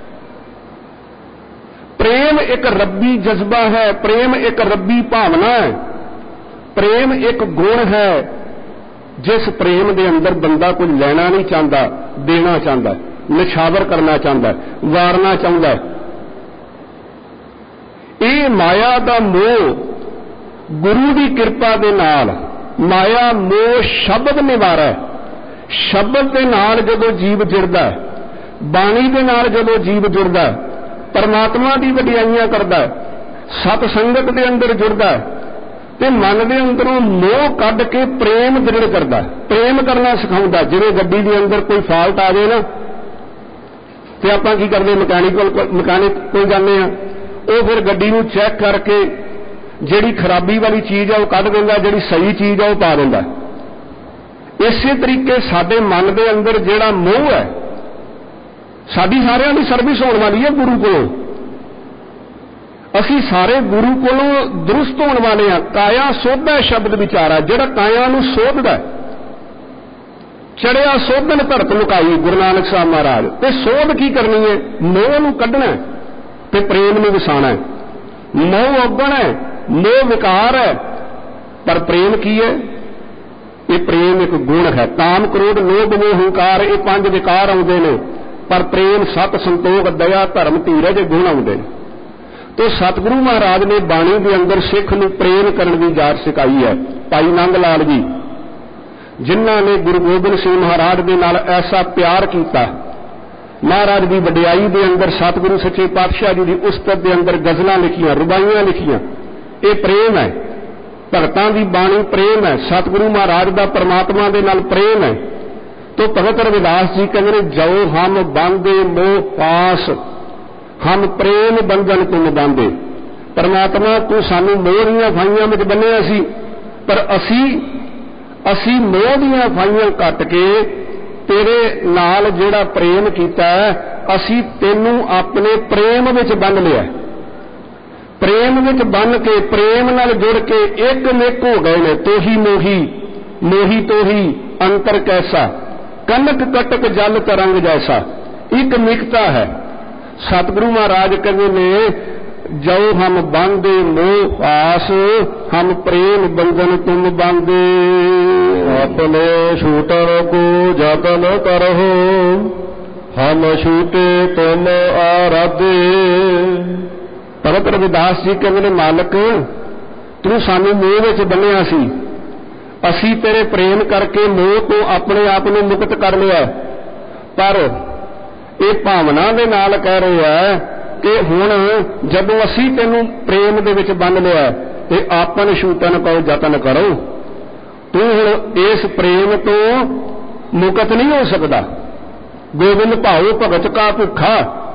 प्रेम एक रब्बी जज्बा है, प्रेम एक रब्बी भावना है, प्रेम एक गुण है। जिस प्रेम के अंदर बंदा कुछ लेना नहीं चाहता, देना चाहता, निछावर करना चाहता, वारना चाहता है। ये माया का मोह गुरु की कृपा के नाल, माया मोह शब्द निवारा है। शब्द के नाल जदों जीव जुड़दा है, बाणी के नाल जदों जीव जुड़दा है, परमात्मा की वडियाइयां करदा है, सतसंगत के अंदर जुड़दा है, ते मन के अंदरों मोह कढ के प्रेम दृढ़ करदा है, प्रेम करना सिखाउंदा। जिवें गड्डी के अंदर कोई फॉल्ट आ जाए ना, तो आपां की करदे, मकैनिक कोल जाने आ, वो फिर गड्डी नूं चैक करके जिहड़ी खराबी वाली चीज़ है वो कढ दिंदा, जिहड़ी सही चीज़ है वो पा दिंदा। इसे तरीके साडे मन के अंदर जिहड़ा मोह है, साडी सारियां दी सर्विस होने वाली है गुरु कोलों। असी सारे गुरु कोलों दुरुस्त होने वाले हैं। काया सोधा शब्द विचारा, जिहड़ा काया नूं सोधदा, चढ़िया सोधन धरत लुकाई, गुरु नानक साहब महाराज। ते सोध की करनी है? मोह नूं कढना ते प्रेम नूं वसाना है। मोह अवगुण है, मोह विकार है, पर प्रेम की है? ये प्रेम एक गुण है। काम क्रोध लोभ मोह हंकार, ये 5 विकार आउंदे ने, पर प्रेम सत संतोख दया धर्म धीरज गुण आउंदे ने। तो सतगुरु महाराज ने बाणी के अंदर सिख नूं प्रेम करने की जाच सिखाई है। भाई नंद लाल जी, जिन्हां ने गुरु गोबिंद सिंह महाराज के नाल ऐसा प्यार किया, महाराज की वडियाई के अंदर सतगुरु सच्चे पातशाह जी की उस्तत के अंदर गजलां लिखियां, रुबाइयां लिखियां, ये प्रेम है। भगतां की बाणी प्रेम है, सतगुरु महाराज का परमात्मा के नाल प्रेम है। तो भगत रविदास जी कहते, जो हम बांधे मोह पास, हम प्रेम बंधन तुम बांधे। परमात्मा तू सानू मोह दीआं फाइयां विच बन्निया सी, पर असी मोह दीआं फाइयां कट के तेरे नाल जिहड़ा प्रेम कीता है, असी तेनू अपने प्रेम विच बन लिया। प्रेम विच बन के, प्रेम नाल जुड़ के एक निक हो गए ने। तो ही मोही, मोही तो ही अंतर कैसा, कनक कटक जल तरंग जैसा, एक निकता है। सतगुरु महाराज कहते ने, जो हम बांधे मोह पास, हम प्रेम बंधन तुम बांधे। अपने छूटन को जतन करहो, हम छूटे तुम आराधे। भगत रविदास जी कहते ने, मालक तू सानू मोह विच बन्निया सी, ਅਸੀਂ ਤੇਰੇ ਪ੍ਰੇਮ ਕਰਕੇ ਮੋਹ ਤੋਂ ਆਪਣੇ ਆਪ ਨੂੰ ਮੁਕਤ ਕਰ ਲਿਆ, ਪਰ ਇਹ ਭਾਵਨਾ ਦੇ ਨਾਲ ਕਹਿ ਰਹੇ ਆ ਕਿ ਹੁਣ ਜਦੋਂ ਅਸੀਂ ਤੈਨੂੰ ਪ੍ਰੇਮ ਦੇ ਵਿੱਚ ਬੰਨ ਲਿਆ ਤੇ ਆਪਨ ਛੂਟਨ ਕਉ ਯਤਨ ਕਰੋ, ਤੂੰ ਹੁਣ ਇਸ ਪ੍ਰੇਮ ਤੋਂ ਮੁਕਤ ਨਹੀਂ ਹੋ ਸਕਦਾ। ਗੋਬਿੰਦ ਭਾਉ ਭਗਤ ਕਾ ਭੁੱਖਾ,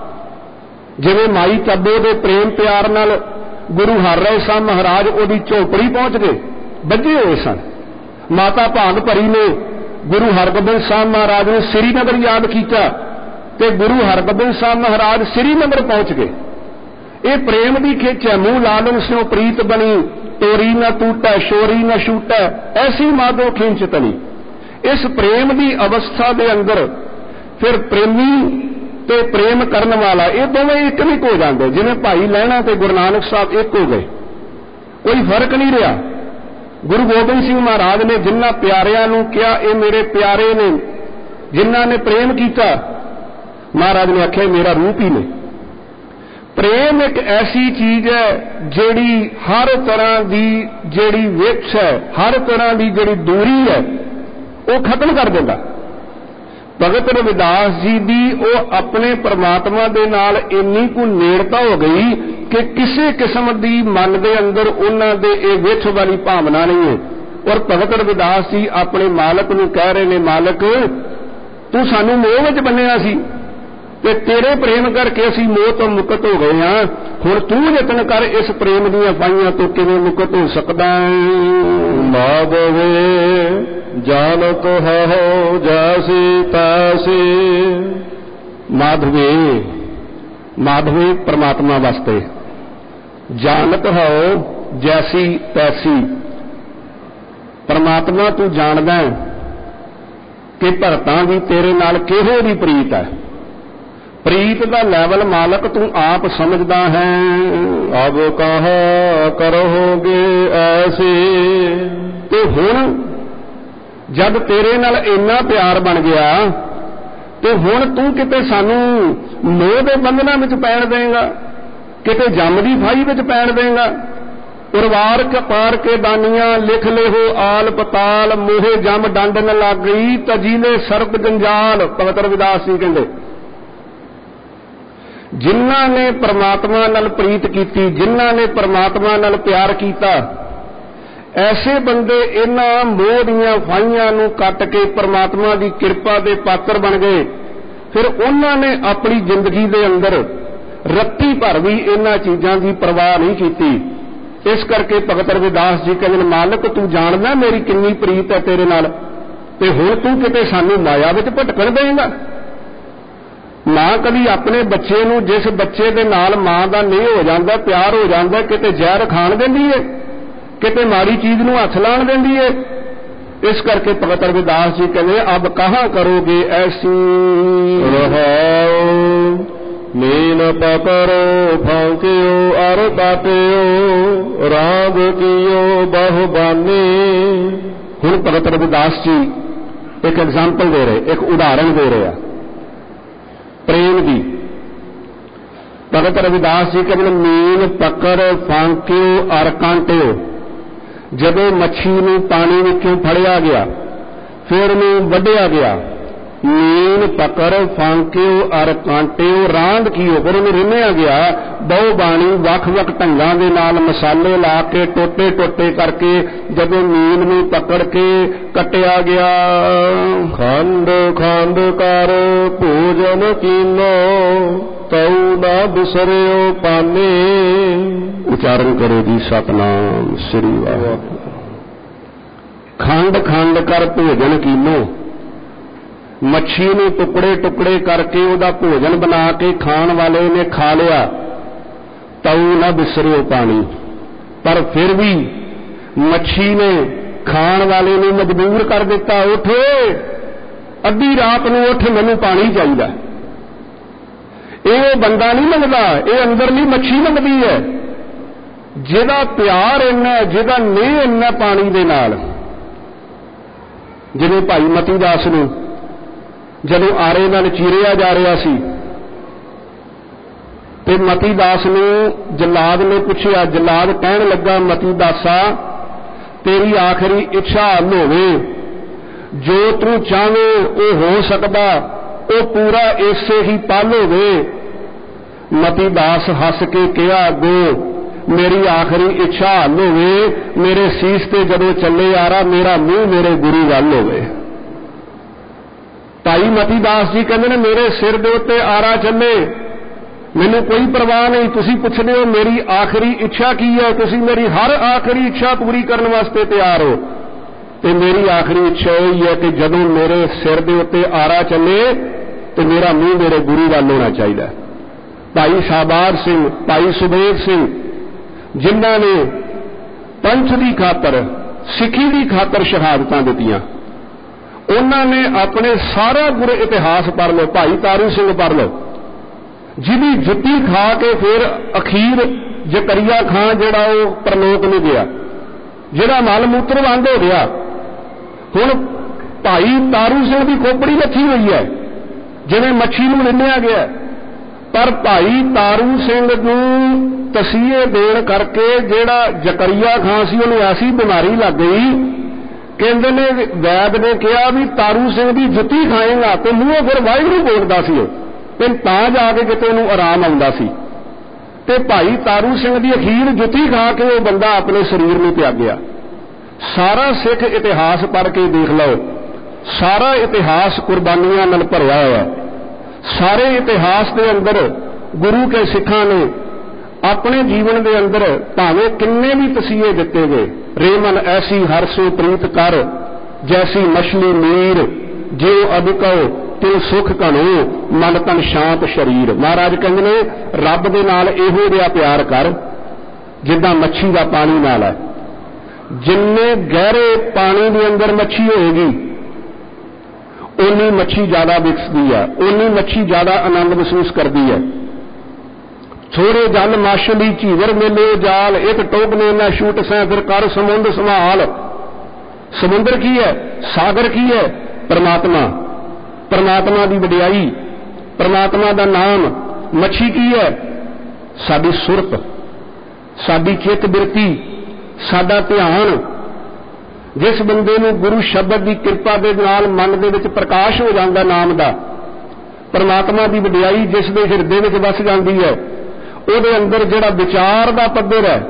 ਜਿਵੇਂ ਮਾਈ ਚੱਬੋ ਦੇ ਪ੍ਰੇਮ ਪਿਆਰ ਨਾਲ ਗੁਰੂ ਹਰਿਰਾਏ ਸਾਹਿਬ ਮਹਾਰਾਜ ਉਹਦੀ ਝੋਪੜੀ ਪਹੁੰਚ ਗਏ, ਬੱਝੇ ਹੋਏ ਸਨ। ਮਾਤਾ ਭਾਗ ਭਰੀ ਨੇ ਗੁਰੂ ਹਰਗੋਬਿੰਦ ਸਾਹਿਬ ਮਹਾਰਾਜ ਨੂੰ ਸ੍ਰੀਨਗਰ ਯਾਦ ਕੀਤਾ ਤੇ ਗੁਰੂ ਹਰਗੋਬਿੰਦ ਸਾਹਿਬ ਮਹਾਰਾਜ ਸ੍ਰੀਨਗਰ ਪਹੁੰਚ ਗਏ। ਇਹ ਪ੍ਰੇਮ ਦੀ ਖਿੱਚ ਹੈ। ਮੂੰਹ ਲਾਲਨ ਸਿਓ ਪ੍ਰੀਤ ਬਣੀ, ਤੋਰੀ ਨਾ ਟੂਟੈ ਸ਼ੋਰੀ ਨਾ ਛੂਟੈ, ਐਸੀ ਮਾਧੋ ਖਿੰਚਤਨੀ। ਇਸ ਪ੍ਰੇਮ ਦੀ ਅਵਸਥਾ ਦੇ ਅੰਦਰ ਫਿਰ ਪ੍ਰੇਮੀ ਤੇ ਪ੍ਰੇਮ ਕਰਨ ਵਾਲਾ ਇਹ ਦੋਵੇਂ ਇੱਕ ਨਹੀਂ ਹੋ ਜਾਂਦੇ। ਜਿਵੇਂ ਭਾਈ ਲਹਿਣਾ ਤੇ ਗੁਰੂ ਨਾਨਕ ਸਾਹਿਬ ਇੱਕ ਹੋ ਗਏ, ਕੋਈ ਫਰਕ ਨਹੀਂ ਰਿਹਾ। ਗੁਰੂ ਗੋਬਿੰਦ ਸਿੰਘ ਮਹਾਰਾਜ ਨੇ ਜਿਨ੍ਹਾਂ ਪਿਆਰਿਆਂ ਨੂੰ ਕਿਹਾ ਇਹ ਮੇਰੇ ਪਿਆਰੇ ਨੇ, ਜਿਨ੍ਹਾਂ ਨੇ ਪ੍ਰੇਮ ਕੀਤਾ, ਮਹਾਰਾਜ ਨੇ ਆਖਿਆ ਮੇਰਾ ਰੂਪ ਹੀ ਨੇ। ਪ੍ਰੇਮ ਇੱਕ ਐਸੀ ਚੀਜ਼ ਹੈ ਜਿਹੜੀ ਹਰ ਤਰ੍ਹਾਂ ਦੀ ਜਿਹੜੀ ਵਿਛ ਹੈ, ਹਰ ਤਰ੍ਹਾਂ ਦੀ ਜਿਹੜੀ ਦੂਰੀ ਹੈ, ਉਹ ਖਤਮ ਕਰ ਦਿੰਦਾ। ਭਗਤ ਰਵਿਦਾਸ ਜੀ ਦੀ ਉਹ ਆਪਣੇ ਪਰਮਾਤਮਾ ਦੇ ਨਾਲ ਇੰਨੀ ਕੁ ਨੇੜਤਾ ਹੋ ਗਈ ਕਿ ਕਿਸੇ ਕਿਸਮ ਦੀ ਮਨ ਦੇ ਅੰਦਰ ਉਹਨਾਂ ਦੇ ਇਹ ਵਿਛ ਵਾਲੀ ਭਾਵਨਾ ਨਹੀਂ ਹੈ। ਔਰ ਭਗਤ ਰਵਿਦਾਸ ਜੀ ਆਪਣੇ ਮਾਲਕ ਨੂੰ ਕਹਿ ਰਹੇ ਨੇ, ਮਾਲਕ ਤੂੰ ਸਾਨੂੰ ਮੋਹ ਵਿੱਚ ਬੰਨਿਆ ਸੀ ਤੇ ਤੇਰੇ ਪ੍ਰੇਮ ਕਰਕੇ ਅਸੀਂ ਮੋਹ ਤੋਂ ਮੁਕਤ ਹੋ ਗਏ ਹਾਂ, ਹੁਣ ਤੂੰ ਯਤਨ ਕਰ ਇਸ ਪ੍ਰੇਮ ਦੀਆਂ ਫਾਈਆਂ ਤੋਂ ਕਿਵੇਂ ਮੁਕਤ ਹੋ ਸਕਦਾ ਹੈ। ਮਾਧਵੇ ਜਾਨਤ ਹੋ ਜੈਸੀ ਤੈਸੀ। ਮਾਧਵੇ, ਮਾਧਵੇ ਪਰਮਾਤਮਾ ਵਾਸਤੇ, ਜਾਨਤ ਹੋ ਜੈਸੀ ਤੈਸੀ। ਪਰਮਾਤਮਾ ਤੂੰ ਜਾਣਦਾ ਕਿ ਭਗਤਾਂ ਦੀ ਤੇਰੇ ਨਾਲ ਕਿਹੋ ਜਿਹੀ ਪ੍ਰੀਤ ਹੈ। ਪ੍ਰੀਤ ਦਾ ਲੈਵਲ ਮਾਲਕ ਤੂੰ ਆਪ ਸਮਝਦਾ ਹੈ। ਅਬ ਕਹਾਂ ਕਰੋਗੇ ਐਸੀ। ਤੇ ਹੁਣ ਜਦ ਤੇਰੇ ਨਾਲ ਇੰਨਾ ਪਿਆਰ ਬਣ ਗਿਆ ਤੇ ਹੁਣ ਤੂੰ ਕਿਤੇ ਸਾਨੂੰ ਮੋਹ ਦੇ ਬੰਧਨਾਂ ਵਿੱਚ ਪੈਣ ਦੇਂਗਾ, ਕਿਤੇ ਜੰਮ ਦੀ ਫਾਈ ਵਿੱਚ ਪੈਣ ਦੇਂਗਾ। ਉਰਵਾਰ ਕਪਾਰ ਕੇ ਦਾਨੀਆਂ ਲਿਖ ਲੇਹੋ ਆਲ ਪਤਾਲ, ਮੋਹੇ ਜੰਮ ਡੰਡ ਨ ਲੱਗ ਗਈ ਤਜੀਲੇ ਸਰਬ ਜੰਜਾਲ। ਭਗਤ ਰਵਿਦਾਸ ਜੀ ਕਹਿੰਦੇ ਜਿਨ੍ਹਾਂ ਨੇ ਪਰਮਾਤਮਾ ਨਾਲ ਪ੍ਰੀਤ ਕੀਤੀ, ਜਿਨ੍ਹਾਂ ਨੇ ਪਰਮਾਤਮਾ ਨਾਲ ਪਿਆਰ ਕੀਤਾ, ਐਸੇ ਬੰਦੇ ਇਹਨਾਂ ਮੋਹ ਦੀਆਂ ਫਾਈਆਂ ਨੂੰ ਕੱਟ ਕੇ ਪਰਮਾਤਮਾ ਦੀ ਕਿਰਪਾ ਦੇ ਪਾਤਰ ਬਣ ਗਏ। ਫਿਰ ਉਹਨਾਂ ਨੇ ਆਪਣੀ ਜ਼ਿੰਦਗੀ ਦੇ ਅੰਦਰ ਰੱਤੀ ਭਰ ਵੀ ਇਹਨਾਂ ਚੀਜ਼ਾਂ ਦੀ ਪਰਵਾਹ ਨਹੀਂ ਕੀਤੀ। ਇਸ ਕਰਕੇ ਭਗਤ ਰਵਿਦਾਸ ਜੀ ਕਹਿੰਦੇ ਮਾਲਕ ਤੂੰ ਜਾਣਦਾ ਮੇਰੀ ਕਿੰਨੀ ਪ੍ਰੀਤ ਹੈ ਤੇਰੇ ਨਾਲ, ਤੇ ਹੁਣ ਤੂੰ ਕਿਤੇ ਸਾਨੂੰ ਮਾਇਆ ਵਿੱਚ ਭਟਕਣ ਦੇਂਗਾ। ਮਾਂ ਕਦੀ ਆਪਣੇ ਬੱਚੇ ਨੂੰ, ਜਿਸ ਬੱਚੇ ਦੇ ਨਾਲ ਮਾਂ ਦਾ ਨੇਹ ਹੋ ਜਾਂਦਾ, ਪਿਆਰ ਹੋ ਜਾਂਦਾ, ਕਿਤੇ ਜ਼ਹਿਰ ਖਾਣ ਦਿੰਦੀ ਹੈ, ਕਿਤੇ ਮਾੜੀ ਚੀਜ਼ ਨੂੰ ਹੱਥ ਲਾਣ ਦਿੰਦੀ ਹੈ। ਇਸ ਕਰਕੇ ਭਗਤ ਰਵਿਦਾਸ ਜੀ ਕਹਿੰਦੇ ਅਬ ਕਹਾਂ ਕਰੋਗੇ ਐਸੀ। ਰਹਾਉ ਮੀਨ ਪਕੜੋ ਫਾਂਕਿਓ ਅਰ ਕਾਟਿਓ ਰਾਗ ਕੀਓ ਬਹੁ ਬਾਨੀ। ਹੁਣ ਭਗਤ ਰਵਿਦਾਸ ਜੀ ਇੱਕ ਐਗਜ਼ਾਮਪਲ ਦੇ ਰਹੇ, ਇੱਕ ਉਦਾਹਰਣ ਦੇ ਰਹੇ ਆ ਪ੍ਰੇਮ ਦੀ। ਭਗਤ ਰਵਿਦਾਸ ਜੀ ਕਹਿੰਦੇ ਮੀਨ ਪਕੜ ਫਾਂਕਿਓ ਅਰ ਕਾਂਟਿਓ। ਜਦੋਂ ਮੱਛੀ ਨੂੰ ਪਾਣੀ ਵਿੱਚੋਂ ਫੜਿਆ ਗਿਆ, ਫਿਰ ਉਹਨੂੰ ਵੱਢਿਆ ਗਿਆ, ਮੀਨ ਪਕੜ ਫਾਂਕਿਓ ਅਰ ਕਾਂਟਿਓ ਰਾਂਦ ਕੀਓ, ਫਿਰ ਉਹਨੂੰ ਰਿੰਨਿਆ ਗਿਆ। ਬਹੁ ਬਾਣੀ ਵੱਖ-ਵੱਖ ਢੰਗਾਂ ਦੇ ਨਾਲ ਮਸਾਲੇ ਲਾ ਕੇ ਟੋਟੇ ਟੋਟੇ ਕਰਕੇ ਜਦੋਂ ਮੀਨ ਨੂੰ ਪਕੜ ਕੇ ਕੱਟਿਆ ਗਿਆ। ਖੰਡ ਖੰਡ ਕਰ ਭੋਜਨ ਕੀਨੋ ਤਉ ਨਾ ਬਿਸਰਿਓ ਪਾਨੀ। ਉਚਾਰਨ ਕਰੋ ਜੀ ਸਤਨਾਮ ਸ੍ਰੀ ਵਾਹਿਗੁਰੂ। ਖੰਡ ਖੰਡ ਕਰ ਭੋਜਨ ਕੀਨੋ, ਮੱਛੀ ਨੂੰ ਟੁਕੜੇ ਟੁਕੜੇ ਕਰਕੇ ਉਹਦਾ ਭੋਜਨ ਬਣਾ ਕੇ ਖਾਣ ਵਾਲੇ ਨੇ ਖਾ ਲਿਆ। ਤਉ ਨਾ ਬਿਸਰਿਓ ਪਾਣੀ, ਪਰ ਫਿਰ ਵੀ ਮੱਛੀ ਨੇ ਖਾਣ ਵਾਲੇ ਨੂੰ ਮਜਬੂਰ ਕਰ ਦਿੱਤਾ, ਉੱਠ ਅੱਧੀ ਰਾਤ ਨੂੰ ਉੱਠ, ਮੈਨੂੰ ਪਾਣੀ ਚਾਹੀਦਾ। ਇਹ ਬੰਦਾ ਨਹੀਂ ਮੰਗਦਾ, ਇਹ ਅੰਦਰਲੀ ਮੱਛੀ ਮੰਗਦੀ ਹੈ, ਜਿਹਦਾ ਪਿਆਰ ਇੰਨਾ, ਜਿਹਦਾ ਨੇਹ ਇੰਨਾ ਪਾਣੀ ਦੇ ਨਾਲ। ਜਿਵੇਂ ਭਾਈ ਮਤੀ ਦਾਸ ਨੂੰ ਜਦੋਂ ਆਰੇ ਨਾਲ ਚੀਰਿਆ ਜਾ ਰਿਹਾ ਸੀ ਤੇ ਮਤੀ ਦਾਸ ਨੂੰ ਜਲਾਦ ਨੇ ਪੁੱਛਿਆ, ਜਲਾਦ ਕਹਿਣ ਲੱਗਾ ਮਤੀ ਦਾਸਾ तेरी आखिरी इच्छा हल होवे, जो तू चाहे वो हो सकदा, वो पूरा इसे ही पल होवे। मती दास हस के कहा अगो, मेरी आखिरी इच्छा हल होवे, मेरे सीस ते जदों चले आ रहा मेरा मुंह मेरे गुरु वल होवे। भाई मती दास जी कहते हैं मेरे सिर दे उत्ते आरा चले, मैनू कोई परवाह नहीं, तुसी पुछदे हो मेरी आखिरी इच्छा की है, तुसी मेरी हर आखिरी इच्छा पूरी करने वास्ते तैयार हो। तो मेरी आखिरी इच्छा यही है कि जदों मेरे सिर दे उत्ते आरा चले तो मेरा मुंह मेरे गुरु वाल होना चाहिए। भाई शाहबाज सिंह, भाई सुबेद सिंह, जिन्हां ने पंथ की खातर, सिखी की खातर शहादतां दित्तियां, उन्होंने अपने सारा गुर इतिहास पढ़ लो। भाई तारू सिंह पढ़ लो, जिहदी जुत्ती खा के फिर अखीर जकरिया खान जिहड़ा वो परलोक नहीं गया, जिहड़ा मल मूत्र बंद हो गया। हुण भाई तारू सिंह की खोपड़ी लथी हुई है जिवें मच्छी नूं लिन्निया गया, पर भाई तारू सिंह नूं तसीहे देण करके जिहड़ा जकरिया खान सी उहनूं ऐसी बीमारी लग गई, कहंदे ने वैद ने कहा भी तारू सिंह की जुत्ती खाएगा, तो मूँहों फिर वाहिगुरू बोलदा सी, ते तां जाके किते नूं आराम आउंदा सी। ते भाई तारू सिंह की अखीर जुत्ती खा के वो बंदा अपने शरीर में त्यागया। सारा सिख इतिहास पढ़ के देख लो, सारा इतिहास कुर्बानियां नाल भरिया होया। सारे इतिहास के अंदर गुरु के सिखां ने अपने जीवन के अंदर भावें किन्ने भी तसीहे दिते गए, रेमन ऐसी हर सो प्रीत कर, जैसी मछली मीर, जो अदकौ तिल सुख घणो, मन तन शांत शरीर। महाराज कहते ने रब दे नाल इहो जिहा प्यार कर जिद्दां मच्छी का पानी नाल है। जिन्ने गहरे पानी के अंदर मच्छी होएगी उन्नी मच्छी ज्यादा विकसती है, उन्नी मच्छी ज्यादा आनंद महसूस करती है। थोड़े जल माछली झीवर मेले जाल, एक टोकने न छूट सै, फिर कर समुंद संभाल। समुंदर की है, सागर की है, परमात्मा, परमात्मा की वडियाई, परमात्मा का नाम। मच्छी की है, साडी सुरत, साडी चित बिरती, साडा ध्यान। जिस बंदे नूं गुरु शब्द की कृपा के नाल मन दे विच प्रकाश हो जाता नाम का, परमात्मा की वडियाई जिस दे हिरदे विच वस जाती है, ਉਹਦੇ अंदर जिहड़ा विचार का पद्धर है,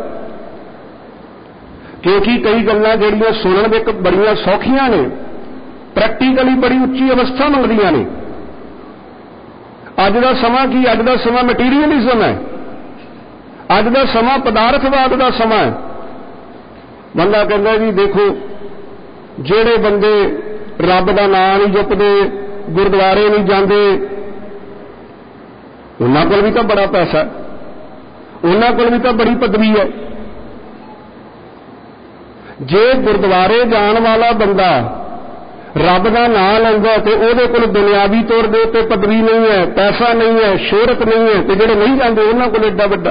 क्योंकि कई गल्लां जिहड़ियां सुनन विच बड़ियां सौखियां ने, प्रैक्टिकली बड़ी उच्ची अवस्था मंगदियां ने। अज दा समां की, अज दा समां मटीरियलिज्म है, अज दा समां पदार्थवाद का समां है। बंदा कहंदा जी देखो जिहड़े बंदे रब दा नाम नहीं जपदे, गुरुद्वारे नहीं जांदे, उन्हां कोल भी तां बड़ा पैसा है, उन्हां कोल भी तां बड़ी पदवी है। जे गुरुद्वारे जाण वाला बंदा रब का नाम लैंदा ते उहदे कोल दुनियावी तौर दे उत्ते पदवी नहीं है, पैसा नहीं है, शोहरत नहीं है, ते जिहड़े नहीं जांदे उन्हां कोल एडा वड्डा।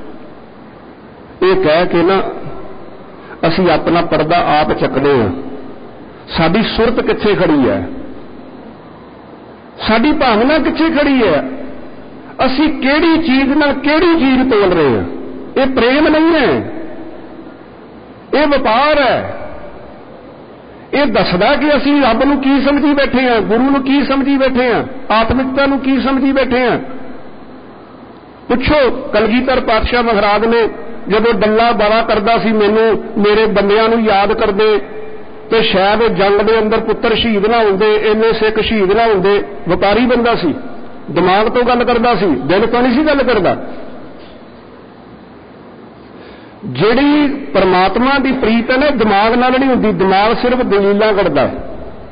इह कह के ना असीं अपना पर्दा आप चकदे हां। साडी सुरत कित्थे खड़ी है, साडी भावना कित्थे खड़ी है, असीं किहड़ी चीज नाल किहड़ी चीज तोल रहे हैं। ये प्रेम नहीं है, ये व्यापार है। ये दसदा कि असीं रब नूं की समझी बैठे हैं, गुरु नूं की समझी बैठे हैं, आत्मिकता नूं की समझी बैठे हैं। पुछो कलगीधर पातशाह महाराज ने जदों डल्ला बड़ा करदा सी, मैनू मेरे बंदियां नूं याद करदे ते शायद जंग दे अंदर पुत्तर शहीद ना हुंदे, इन्ने सिख शहीद ना हुंदे। व्यापारी बंदा सी, दिमाग तो गल करदा सी, दिल तो नहीं सी गल करदा। जिहड़ी परमात्मा की प्रीत है ना, दिमाग नाल नहीं हुंदी, दिमाग सिर्फ दलीलां करदा है।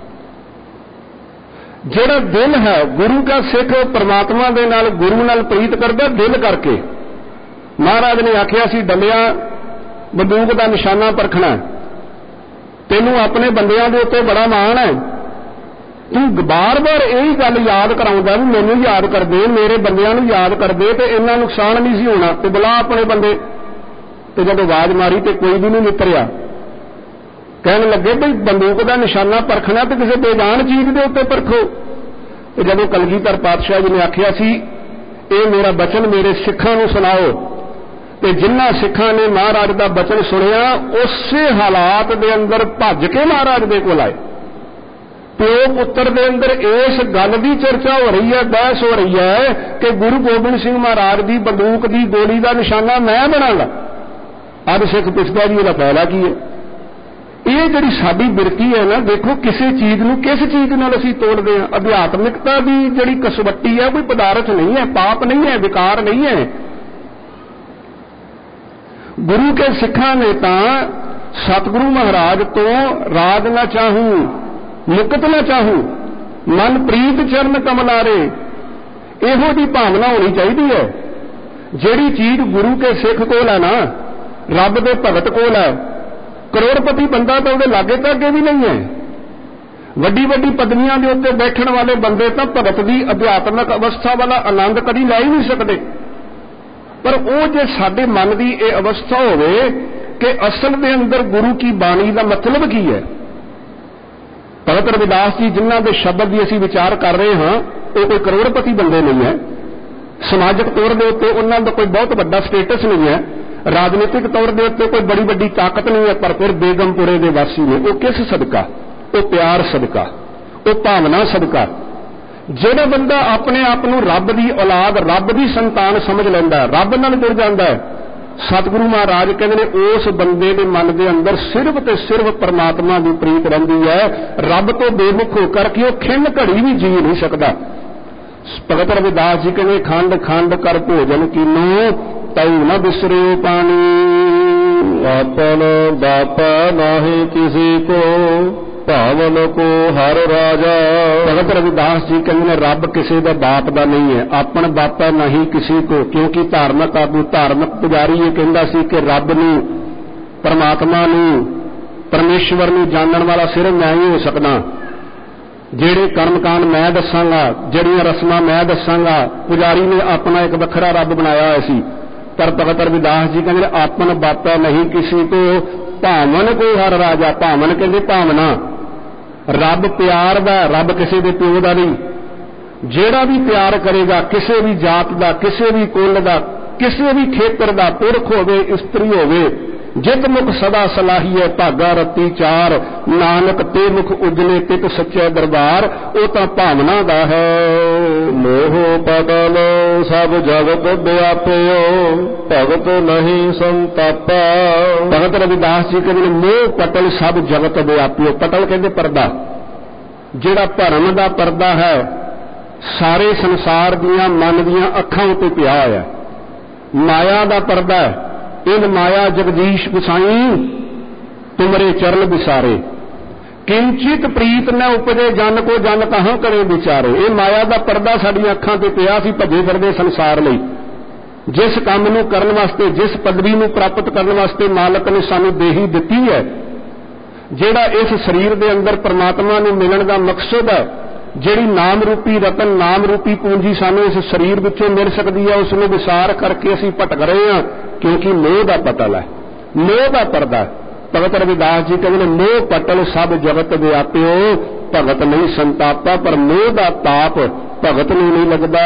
जिहड़ा दिल है, गुरु का सिख परमात्मा दे नाल, गुरु नाल प्रीत करदा दिल करके। महाराज ने आखिया सी डलिया बंदूक का निशाना परखना, तेनू अपने बंदियां दे उत्ते बड़ा मान है, तू बार बार यही गल याद कराउंदा भी मैनू याद कर दे, मेरे बंदियां नूं याद कर दे, ते इन्ना नुकसान नहीं सी होना, ते बुला अपने बंदे। ते जब आवाज मारी तो कोई भी नहीं नितरिया। कहने लगे भाई बंदूक का निशाना परखना तो किसी बेजान चीज के उत्ते परखो। तो जब कलगीधर पातशाह जी ने आखिया सी ये मेरा बचन मेरे सिखां नूं सुनाओ, ਤੇ ਜਿਨ੍ਹਾਂ ਸਿੱਖਾਂ ਨੇ ਮਹਾਰਾਜ ਦਾ ਬਚਨ ਸੁਣਿਆ ਉਸੇ ਹਾਲਾਤ ਦੇ ਅੰਦਰ ਭੱਜ ਕੇ ਮਹਾਰਾਜ ਦੇ ਕੋਲ ਆਏ। ਪਿਓ ਪੁੱਤਰ ਦੇ ਅੰਦਰ ਇਸ ਗੱਲ ਦੀ ਚਰਚਾ ਹੋ ਰਹੀ ਹੈ, ਬਹਿਸ ਹੋ ਰਹੀ ਹੈ ਕਿ ਗੁਰੂ ਗੋਬਿੰਦ ਸਿੰਘ ਮਹਾਰਾਜ ਦੀ ਬੰਦੂਕ ਦੀ ਗੋਲੀ ਦਾ ਨਿਸ਼ਾਨਾ ਮੈਂ ਬਣਾਂਗਾ। ਅੱਜ ਸਿੱਖ ਪੁੱਛਦਾ ਜੀ ਇਹਦਾ ਫਾਇਦਾ ਕੀ ਹੈ? ਇਹ ਜਿਹੜੀ ਸਾਡੀ ਬਿਰਤੀ ਹੈ ਨਾ, ਦੇਖੋ ਕਿਸੇ ਚੀਜ਼ ਨੂੰ ਕਿਸ ਚੀਜ਼ ਨਾਲ ਅਸੀਂ ਤੋੜਦੇ ਹਾਂ। ਅਧਿਆਤਮਿਕਤਾ ਦੀ ਜਿਹੜੀ ਕਸਵੱਟੀ ਹੈ ਕੋਈ ਪਦਾਰਥ ਨਹੀਂ ਹੈ, ਪਾਪ ਨਹੀਂ ਹੈ, ਵਿਕਾਰ ਨਹੀਂ ਹੈ। ਗੁਰੂ ਕੇ ਸਿੱਖਾਂ ਨੇ ਤਾਂ ਸਤਿਗੁਰੂ ਮਹਾਰਾਜ ਤੋਂ ਰਾਜ ਨਾ ਚਾਹੂੰ ਮੁਕਤ ਨਾ ਚਾਹੂੰ ਮਨ ਪ੍ਰੀਤ ਚਰਨ ਕਮਲਾਰੇ, ਇਹੋ ਦੀ ਭਾਵਨਾ ਹੋਣੀ ਚਾਹੀਦੀ ਹੈ। ਜਿਹੜੀ ਚੀਜ਼ ਗੁਰੂ ਕੇ ਸਿੱਖ ਕੋਲ ਹੈ ਨਾ, ਰੱਬ ਦੇ ਭਗਤ ਕੋਲ ਹੈ, ਕਰੋੜਪਤੀ ਬੰਦਾ ਤਾਂ ਉਹਦੇ ਲਾਗੇ ਤਾਗੇ ਵੀ ਨਹੀਂ ਹੈ। ਵੱਡੀ ਵੱਡੀ ਪਦਵੀਆਂ ਦੇ ਉੱਤੇ ਬੈਠਣ ਵਾਲੇ ਬੰਦੇ ਤਾਂ ਭਗਤ ਦੀ ਅਧਿਆਤਮਿਕ ਅਵਸਥਾ ਵਾਲਾ ਆਨੰਦ ਕਦੀ ਲੈ ਹੀ ਨਹੀਂ ਸਕਦੇ। ਪਰ ਉਹ ਜੇ ਸਾਡੇ ਮਨ ਦੀ ਇਹ ਅਵਸਥਾ ਹੋਵੇ ਕਿ ਅਸਲ ਦੇ ਅੰਦਰ ਗੁਰੂ ਕੀ ਬਾਣੀ ਦਾ ਮਤਲਬ ਕੀ ਹੈ। ਭਗਤ ਰਵਿਦਾਸ ਜੀ ਜਿਨ੍ਹਾਂ ਦੇ ਸ਼ਬਦ ਦੀ ਅਸੀਂ ਵਿਚਾਰ ਕਰ ਰਹੇ ਹਾਂ, ਉਹ ਕੋਈ ਕਰੋੜਪਤੀ ਬੰਦੇ ਨਹੀਂ ਹੈ। ਸਮਾਜਿਕ ਤੌਰ ਦੇ ਉੱਤੇ ਉਹਨਾਂ ਦਾ ਕੋਈ ਬਹੁਤ ਵੱਡਾ ਸਟੇਟਸ ਨਹੀਂ ਹੈ, ਰਾਜਨੀਤਿਕ ਤੌਰ ਦੇ ਉੱਤੇ ਕੋਈ ਬੜੀ ਵੱਡੀ ਤਾਕਤ ਨਹੀਂ ਹੈ, ਪਰ ਫਿਰ ਬੇਗਮਪੁਰੇ ਦੇ ਵਾਸੀ ਨੇ। ਉਹ ਕਿਸ ਸਦਕਾ? ਉਹ ਪਿਆਰ ਸਦਕਾ, ਉਹ ਭਾਵਨਾ ਸਦਕਾ। ਜਿਹੜਾ ਬੰਦਾ ਆਪਣੇ ਆਪ ਨੂੰ ਰੱਬ ਦੀ ਔਲਾਦ, ਰੱਬ ਦੀ ਸੰਤਾਨ ਸਮਝ ਲੈਂਦਾ, ਰੱਬ ਨਾਲ ਜੁੜ ਜਾਂਦਾ ਹੈ, ਸਤਿਗੁਰੂ ਮਹਾਰਾਜ ਕਹਿੰਦੇ ਨੇ ਉਸ ਬੰਦੇ ਦੇ ਮਨ ਦੇ ਅੰਦਰ ਸਿਰਫ ਤੇ ਸਿਰਫ ਪਰਮਾਤਮਾ ਦੀ ਪ੍ਰੀਤ ਰਹਿੰਦੀ ਹੈ। ਰੱਬ ਤੋਂ ਬੇਮੁਖ ਹੋ ਕਰਕੇ ਉਹ ਖਿੰਨ ਘੜੀ ਵੀ ਜੀ ਨਹੀਂ ਸਕਦਾ। ਭਗਤ ਰਵਿਦਾਸ ਜੀ ਕਹਿੰਦੇ ਖੰਡ ਖੰਡ ਕਰ ਭੋਜਨ ਕੀਨੋ ਤਉ ਨ ਬਿਸਰਿਓ ਪਾਣੀ। ਆਪਨ ਬਾਪਾ ਨਾਹੀ ਕਿਸੀ ਕੋ ਭਾਵਨ ਕੋ ਹਰ ਰਾਜਾ। ਭਗਤ ਰਵਿਦਾਸ ਜੀ ਕਹਿੰਦੇ ਨੇ ਰੱਬ ਕਿਸੇ ਦਾ ਬਾਪ ਦਾ ਨਹੀਂ ਹੈ, ਆਪਣ ਬਾਪਾ ਨਹੀਂ ਕਿਸੇ ਕੋ। ਕਿਉਂਕਿ ਧਾਰਮਿਕ ਆਗੂ, ਧਾਰਮਿਕ ਪੁਜਾਰੀ ਇਹ ਕਹਿੰਦਾ ਸੀ ਕਿ ਰੱਬ ਨੂੰ, ਪਰਮਾਤਮਾ ਨੂੰ, ਪਰਮੇਸ਼ਵਰ ਨੂੰ ਜਾਣਨ ਵਾਲਾ ਸਿਰਫ ਮੈਂ ਹੀ ਹੋ ਸਕਦਾ। ਜਿਹੜੇ ਕਰਮਕਾਂਡ ਮੈਂ ਦੱਸਾਂਗਾ, ਜਿਹੜੀਆਂ ਰਸਮਾਂ ਮੈਂ ਦੱਸਾਂਗਾ। ਪੁਜਾਰੀ ਨੇ ਆਪਣਾ ਇੱਕ ਵੱਖਰਾ ਰੱਬ ਬਣਾਇਆ ਹੋਇਆ ਸੀ। ਪਰ ਭਗਤ ਰਵਿਦਾਸ ਜੀ ਕਹਿੰਦੇ ਆਪਣ ਬਾਪਾ ਨਹੀਂ ਕਿਸੇ ਕੋ ਭਾਵਨ ਕੋ ਹਰ ਰਾਜਾ। ਭਾਵਨ ਕਹਿੰਦੇ ਭਾਵਨਾ, ਰੱਬ ਪਿਆਰ ਦਾ, ਰੱਬ ਕਿਸੇ ਦੇ ਪਿਓ ਦਾ ਨਹੀਂ। ਜਿਹੜਾ ਵੀ ਪਿਆਰ ਕਰੇਗਾ, ਕਿਸੇ ਵੀ ਜਾਤ ਦਾ, ਕਿਸੇ ਵੀ ਕੁਲ ਦਾ, ਕਿਸੇ ਵੀ ਖੇਤਰ ਦਾ, ਪੁਰਖ ਹੋਵੇ ਇਸਤਰੀ ਹੋਵੇ, ਜਿਤ ਮੁਖ ਸਦਾ ਸਲਾਹੀਏ ਭਾਗਾ ਰੱਤੀ ਚਾਰ, ਨਾਨਕ ਤੇ ਮੁਖ ਉਜਲੇ ਤਿਤ ਸੱਚੇ ਦਰਬਾਰ। ਉਹ ਤਾਂ ਭਾਵਨਾ ਦਾ ਹੈ। ਮੋਹ ਪਟਲ ਸਭ ਜਗਤ ਵਿਆਪਿਓ ਭਗਤ ਨਹੀਂ ਸੰਤਾਪਾ। ਭਗਤ ਰਵਿਦਾਸ ਜੀ ਕਹਿੰਦੇ ਨੇ ਮੋਹ ਪਟਲ ਸਭ ਜਗਤ ਵਿਆਪਿਓ। ਪਟਲ ਕਹਿੰਦੇ ਪਰਦਾ, ਜਿਹੜਾ ਭਰਮ ਦਾ ਪਰਦਾ ਹੈ ਸਾਰੇ ਸੰਸਾਰ ਦੀਆਂ ਮਨ ਦੀਆਂ ਅੱਖਾਂ ਉੱਤੇ ਪਿਆ ਹੋਇਆ। ਮਾਇਆ ਦਾ ਪਰਦਾ, ਇਨ ਮਾਇਆ ਜਗਦੀਸ਼ ਗੁਸਾਈ ਤੁਮਰੇ ਚਰਨ ਵਿਸਾਰੇ। ਕਿੰਚਿਤ ਪ੍ਰੀਤ ਨ ਉਪਜੇ ਜਨ ਕੋ ਜਨ ਕਹਾਂ ਕਰੇ ਵਿਚਾਰੇ। ਇਹ ਮਾਇਆ ਦਾ ਪਰਦਾ ਸਾਡੀਆਂ ਅੱਖਾਂ ਤੇ ਪਿਆ ਸੀ ਭੱਜੇ ਫਿਰਦੇ ਸੰਸਾਰ ਲਈ। ਜਿਸ ਕੰਮ ਨੂੰ ਕਰਨ ਵਾਸਤੇ, ਜਿਸ ਪਦਵੀ ਨੂੰ ਪ੍ਰਾਪਤ ਕਰਨ ਵਾਸਤੇ ਮਾਲਕ ਨੇ ਸਾਨੂੰ ਦੇਹੀ ਦਿੱਤੀ ਹੈ, ਜਿਹੜਾ ਇਸ ਸਰੀਰ ਦੇ ਅੰਦਰ ਪਰਮਾਤਮਾ ਨੂੰ ਮਿਲਣ ਦਾ ਮਕਸਦ ਹੈ, ਜਿਹੜੀ ਨਾਮ ਰੂਪੀ ਰਤਨ, ਨਾਮ ਰੂਪੀ ਪੂੰਜੀ ਸਾਨੂੰ ਇਸ ਸਰੀਰ ਵਿੱਚੋਂ ਮਿਲ ਸਕਦੀ ਹੈ, ਉਸ ਨੂੰ ਵਿਸਾਰ ਕਰਕੇ ਅਸੀਂ ਭਟਕ ਰਹੇ ਹਾਂ। ਕਿਉਂਕਿ ਮੋਹ ਦਾ ਪਟਲ ਹੈ, ਮੋਹ ਦਾ ਪਰਦਾ। ਭਗਤ ਰਵਿਦਾਸ ਜੀ ਕਹਿੰਦੇ ਨੇ ਮੋਹ ਪਟਲ ਸਭ ਜਗਤ ਵਿਆਪਿਓ ਭਗਤ ਨਹੀਂ ਸੰਤਾਪਾ। ਪਰ ਮੋਹ ਦਾ ਤਾਪ ਭਗਤ ਨੂੰ ਨਹੀਂ ਲੱਗਦਾ।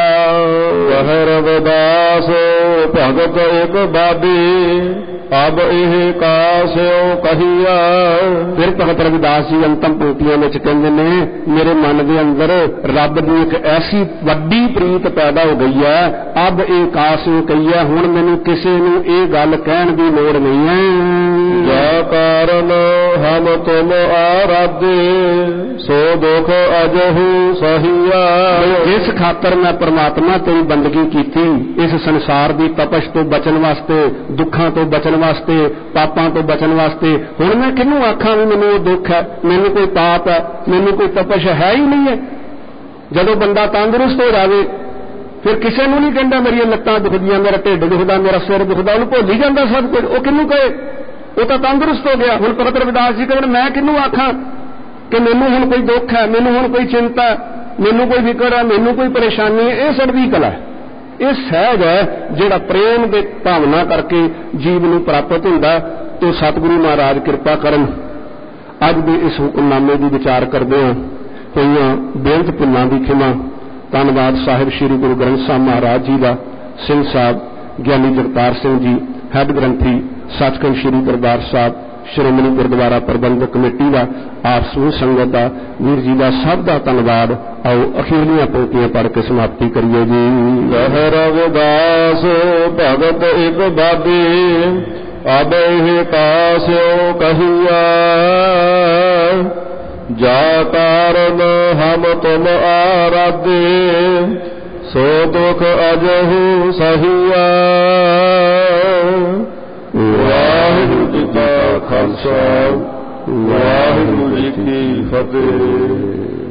ਕਹਿ ਰਵਿਦਾਸ ਭਗਤ ਇੱਕ ਬਾਦੀ ਅਬ ਇਹ ਕਾਸਿਓ ਕਹੀਆ। ਫਿਰ ਭਗਤ ਰਵਿਦਾਸ ਜੀ ਅੰਤਮ ਪੰਕਤੀਆਂ ਵਿੱਚ ਕਹਿੰਦੇ ਨੇ ਮੇਰੇ ਮਨ ਦੇ ਅੰਦਰ ਰੱਬ ਦੀ ਇੱਕ ਐਸੀ ਵੱਡੀ ਪ੍ਰੀਤ ਪੈਦਾ ਹੋ ਗਈ ਹੈ, ਅਬ ਇਹ ਕਾਸਿਓ ਕਹੀਆ। ਹੁਣ ਮੈਨੂੰ ਕਿਸੇ ਨੂੰ ਇਹ ਗੱਲ ਕਹਿਣ ਦੀ ਲੋੜ ਨਹੀਂ ਹੈ। ਜਾ ਕਾਰਨ ਹਮ ਤੁਮ ਆਰਾਧੇ ਸੋ ਦੁਖ ਅਜਹੂ ਸਹੀਆ। ਜਿਸ ਖਾਤਰ ਮੈਂ ਪਰਮਾਤਮਾ ਤੇਰੀ ਬੰਦਗੀ ਕੀਤੀ, ਇਸ ਸੰਸਾਰ ਦੀ ਤਪਸ਼ ਤੋਂ ਬਚਣ ਵਾਸਤੇ, ਦੁੱਖਾਂ ਤੋਂ ਬਚਣ ਵਾਸਤੇ, ਪਾਪਾਂ ਤੋਂ ਬਚਣ ਵਾਸਤੇ, ਹੁਣ ਮੈਂ ਕਿਹਨੂੰ ਆਖਾਂ ਵੀ ਮੈਨੂੰ ਉਹ ਦੁੱਖ ਹੈ, ਮੈਨੂੰ ਕੋਈ ਪਾਪ ਹੈ, ਮੈਨੂੰ ਕੋਈ ਤਪਸ਼ ਹੈ ਹੀ ਨਹੀਂ ਹੈ। ਜਦੋਂ ਬੰਦਾ ਤੰਦਰੁਸਤ ਹੋ ਜਾਵੇ ਫਿਰ ਕਿਸੇ ਨੂੰ ਨਹੀਂ ਕਹਿੰਦਾ ਮੇਰੀਆਂ ਲੱਤਾਂ ਦੁਖਦੀਆਂ, ਮੇਰਾ ਢਿੱਡ ਦੁਖਦਾ, ਮੇਰਾ ਸਿਰ ਦੁਖਦਾ, ਉਹਨੂੰ ਭੁੱਲ ਹੀ ਜਾਂਦਾ ਸਭ ਕੁਝ। ਉਹ ਕਿਹਨੂੰ ਕਹੇ? ਉਹ ਤਾਂ ਤੰਦਰੁਸਤ ਹੋ ਗਿਆ। ਹੁਣ ਭਗਤ ਰਵਿਦਾਸ ਜੀ ਕਹਿੰਦੇ ਮੈਂ ਕਿਹਨੂੰ ਆਖਾਂ ਕਿ ਮੈਨੂੰ ਹੁਣ ਕੋਈ ਦੁੱਖ ਹੈ, ਮੈਨੂੰ ਹੁਣ ਕੋਈ ਚਿੰਤਾ ਹੈ, ਮੈਨੂੰ ਕੋਈ ਫਿਕਰ ਹੈ, ਮੈਨੂੰ ਕੋਈ ਪਰੇਸ਼ਾਨੀ ਹੈ। ਇਹ ਸੜਦੀ ਕਲਾ, ਇਹ ਸਹਿਜ ਹੈ ਜਿਹੜਾ ਪ੍ਰੇਮ ਦੇ ਭਾਵਨਾ ਕਰਕੇ ਜੀਵ ਨੂੰ ਪ੍ਰਾਪਤ ਹੁੰਦਾ। ਤੇ ਸਤਿਗੁਰੂ ਮਹਾਰਾਜ ਕਿਰਪਾ ਕਰਨ। ਅੱਜ ਦੇ ਇਸ ਹੁਕਮਨਾਮੇ ਦੀ ਵਿਚਾਰ ਕਰਦੇ ਹਾਂ। ਹੋਈਆਂ ਬੇਅੰਤ ਭੁੱਲਾਂ ਦੀ ਖਿਮਾ। ਧੰਨਵਾਦ ਸਾਹਿਬ ਸ੍ਰੀ ਗੁਰੂ ਗ੍ਰੰਥ ਸਾਹਿਬ ਮਹਾਰਾਜ ਜੀ ਦਾ, ਸਿੰਘ ਸਾਹਿਬ ਗਿਆਨੀ ਜਗਤਾਰ ਸਿੰਘ ਜੀ, ਹੈੱਡ ਗ੍ਰੰਥੀ ਸੱਚਖੰਡ ਸ੍ਰੀ ਦਰਬਾਰ ਸਾਹਿਬ, ਸ਼੍ਰੋਮਣੀ ਗੁਰਦੁਆਰਾ ਪ੍ਰਬੰਧਕ ਕਮੇਟੀ ਦਾ, ਆਪ ਸਮੂਹ ਸੰਗਤ ਦਾ, ਵੀਰ ਜੀ ਦਾ ਸਭ ਦਾ ਧੰਨਵਾਦ। ਆਓ ਅਖੀਰਲੀਆਂ ਪੰਕਤੀਆਂ ਪੜ੍ਹ ਕੇ ਸਮਾਪਤੀ ਕਰੀਏ ਜੀ। ਕਹਿ ਰਵਿਦਾਸ ਭਗਤ ਇਕ ਬਾਦੀ, ਆਬਹਿ ਕਾਸਿਓ ਕਹੀਆ, ਜਾ ਕਾਰਨ ਹਮ ਤੁਮ ਆਰਾਧੇ, ਸੋ ਦੁਖ ਅਜਹੁ ਸਹੀਆ। ਵਾਹਿਗੁਰੂ ਜੀ ਕਾ ਖਾਲਸਾ, ਵਾਹਿਗੁਰੂ ਜੀ ਕੀ ਫਤਿਹ।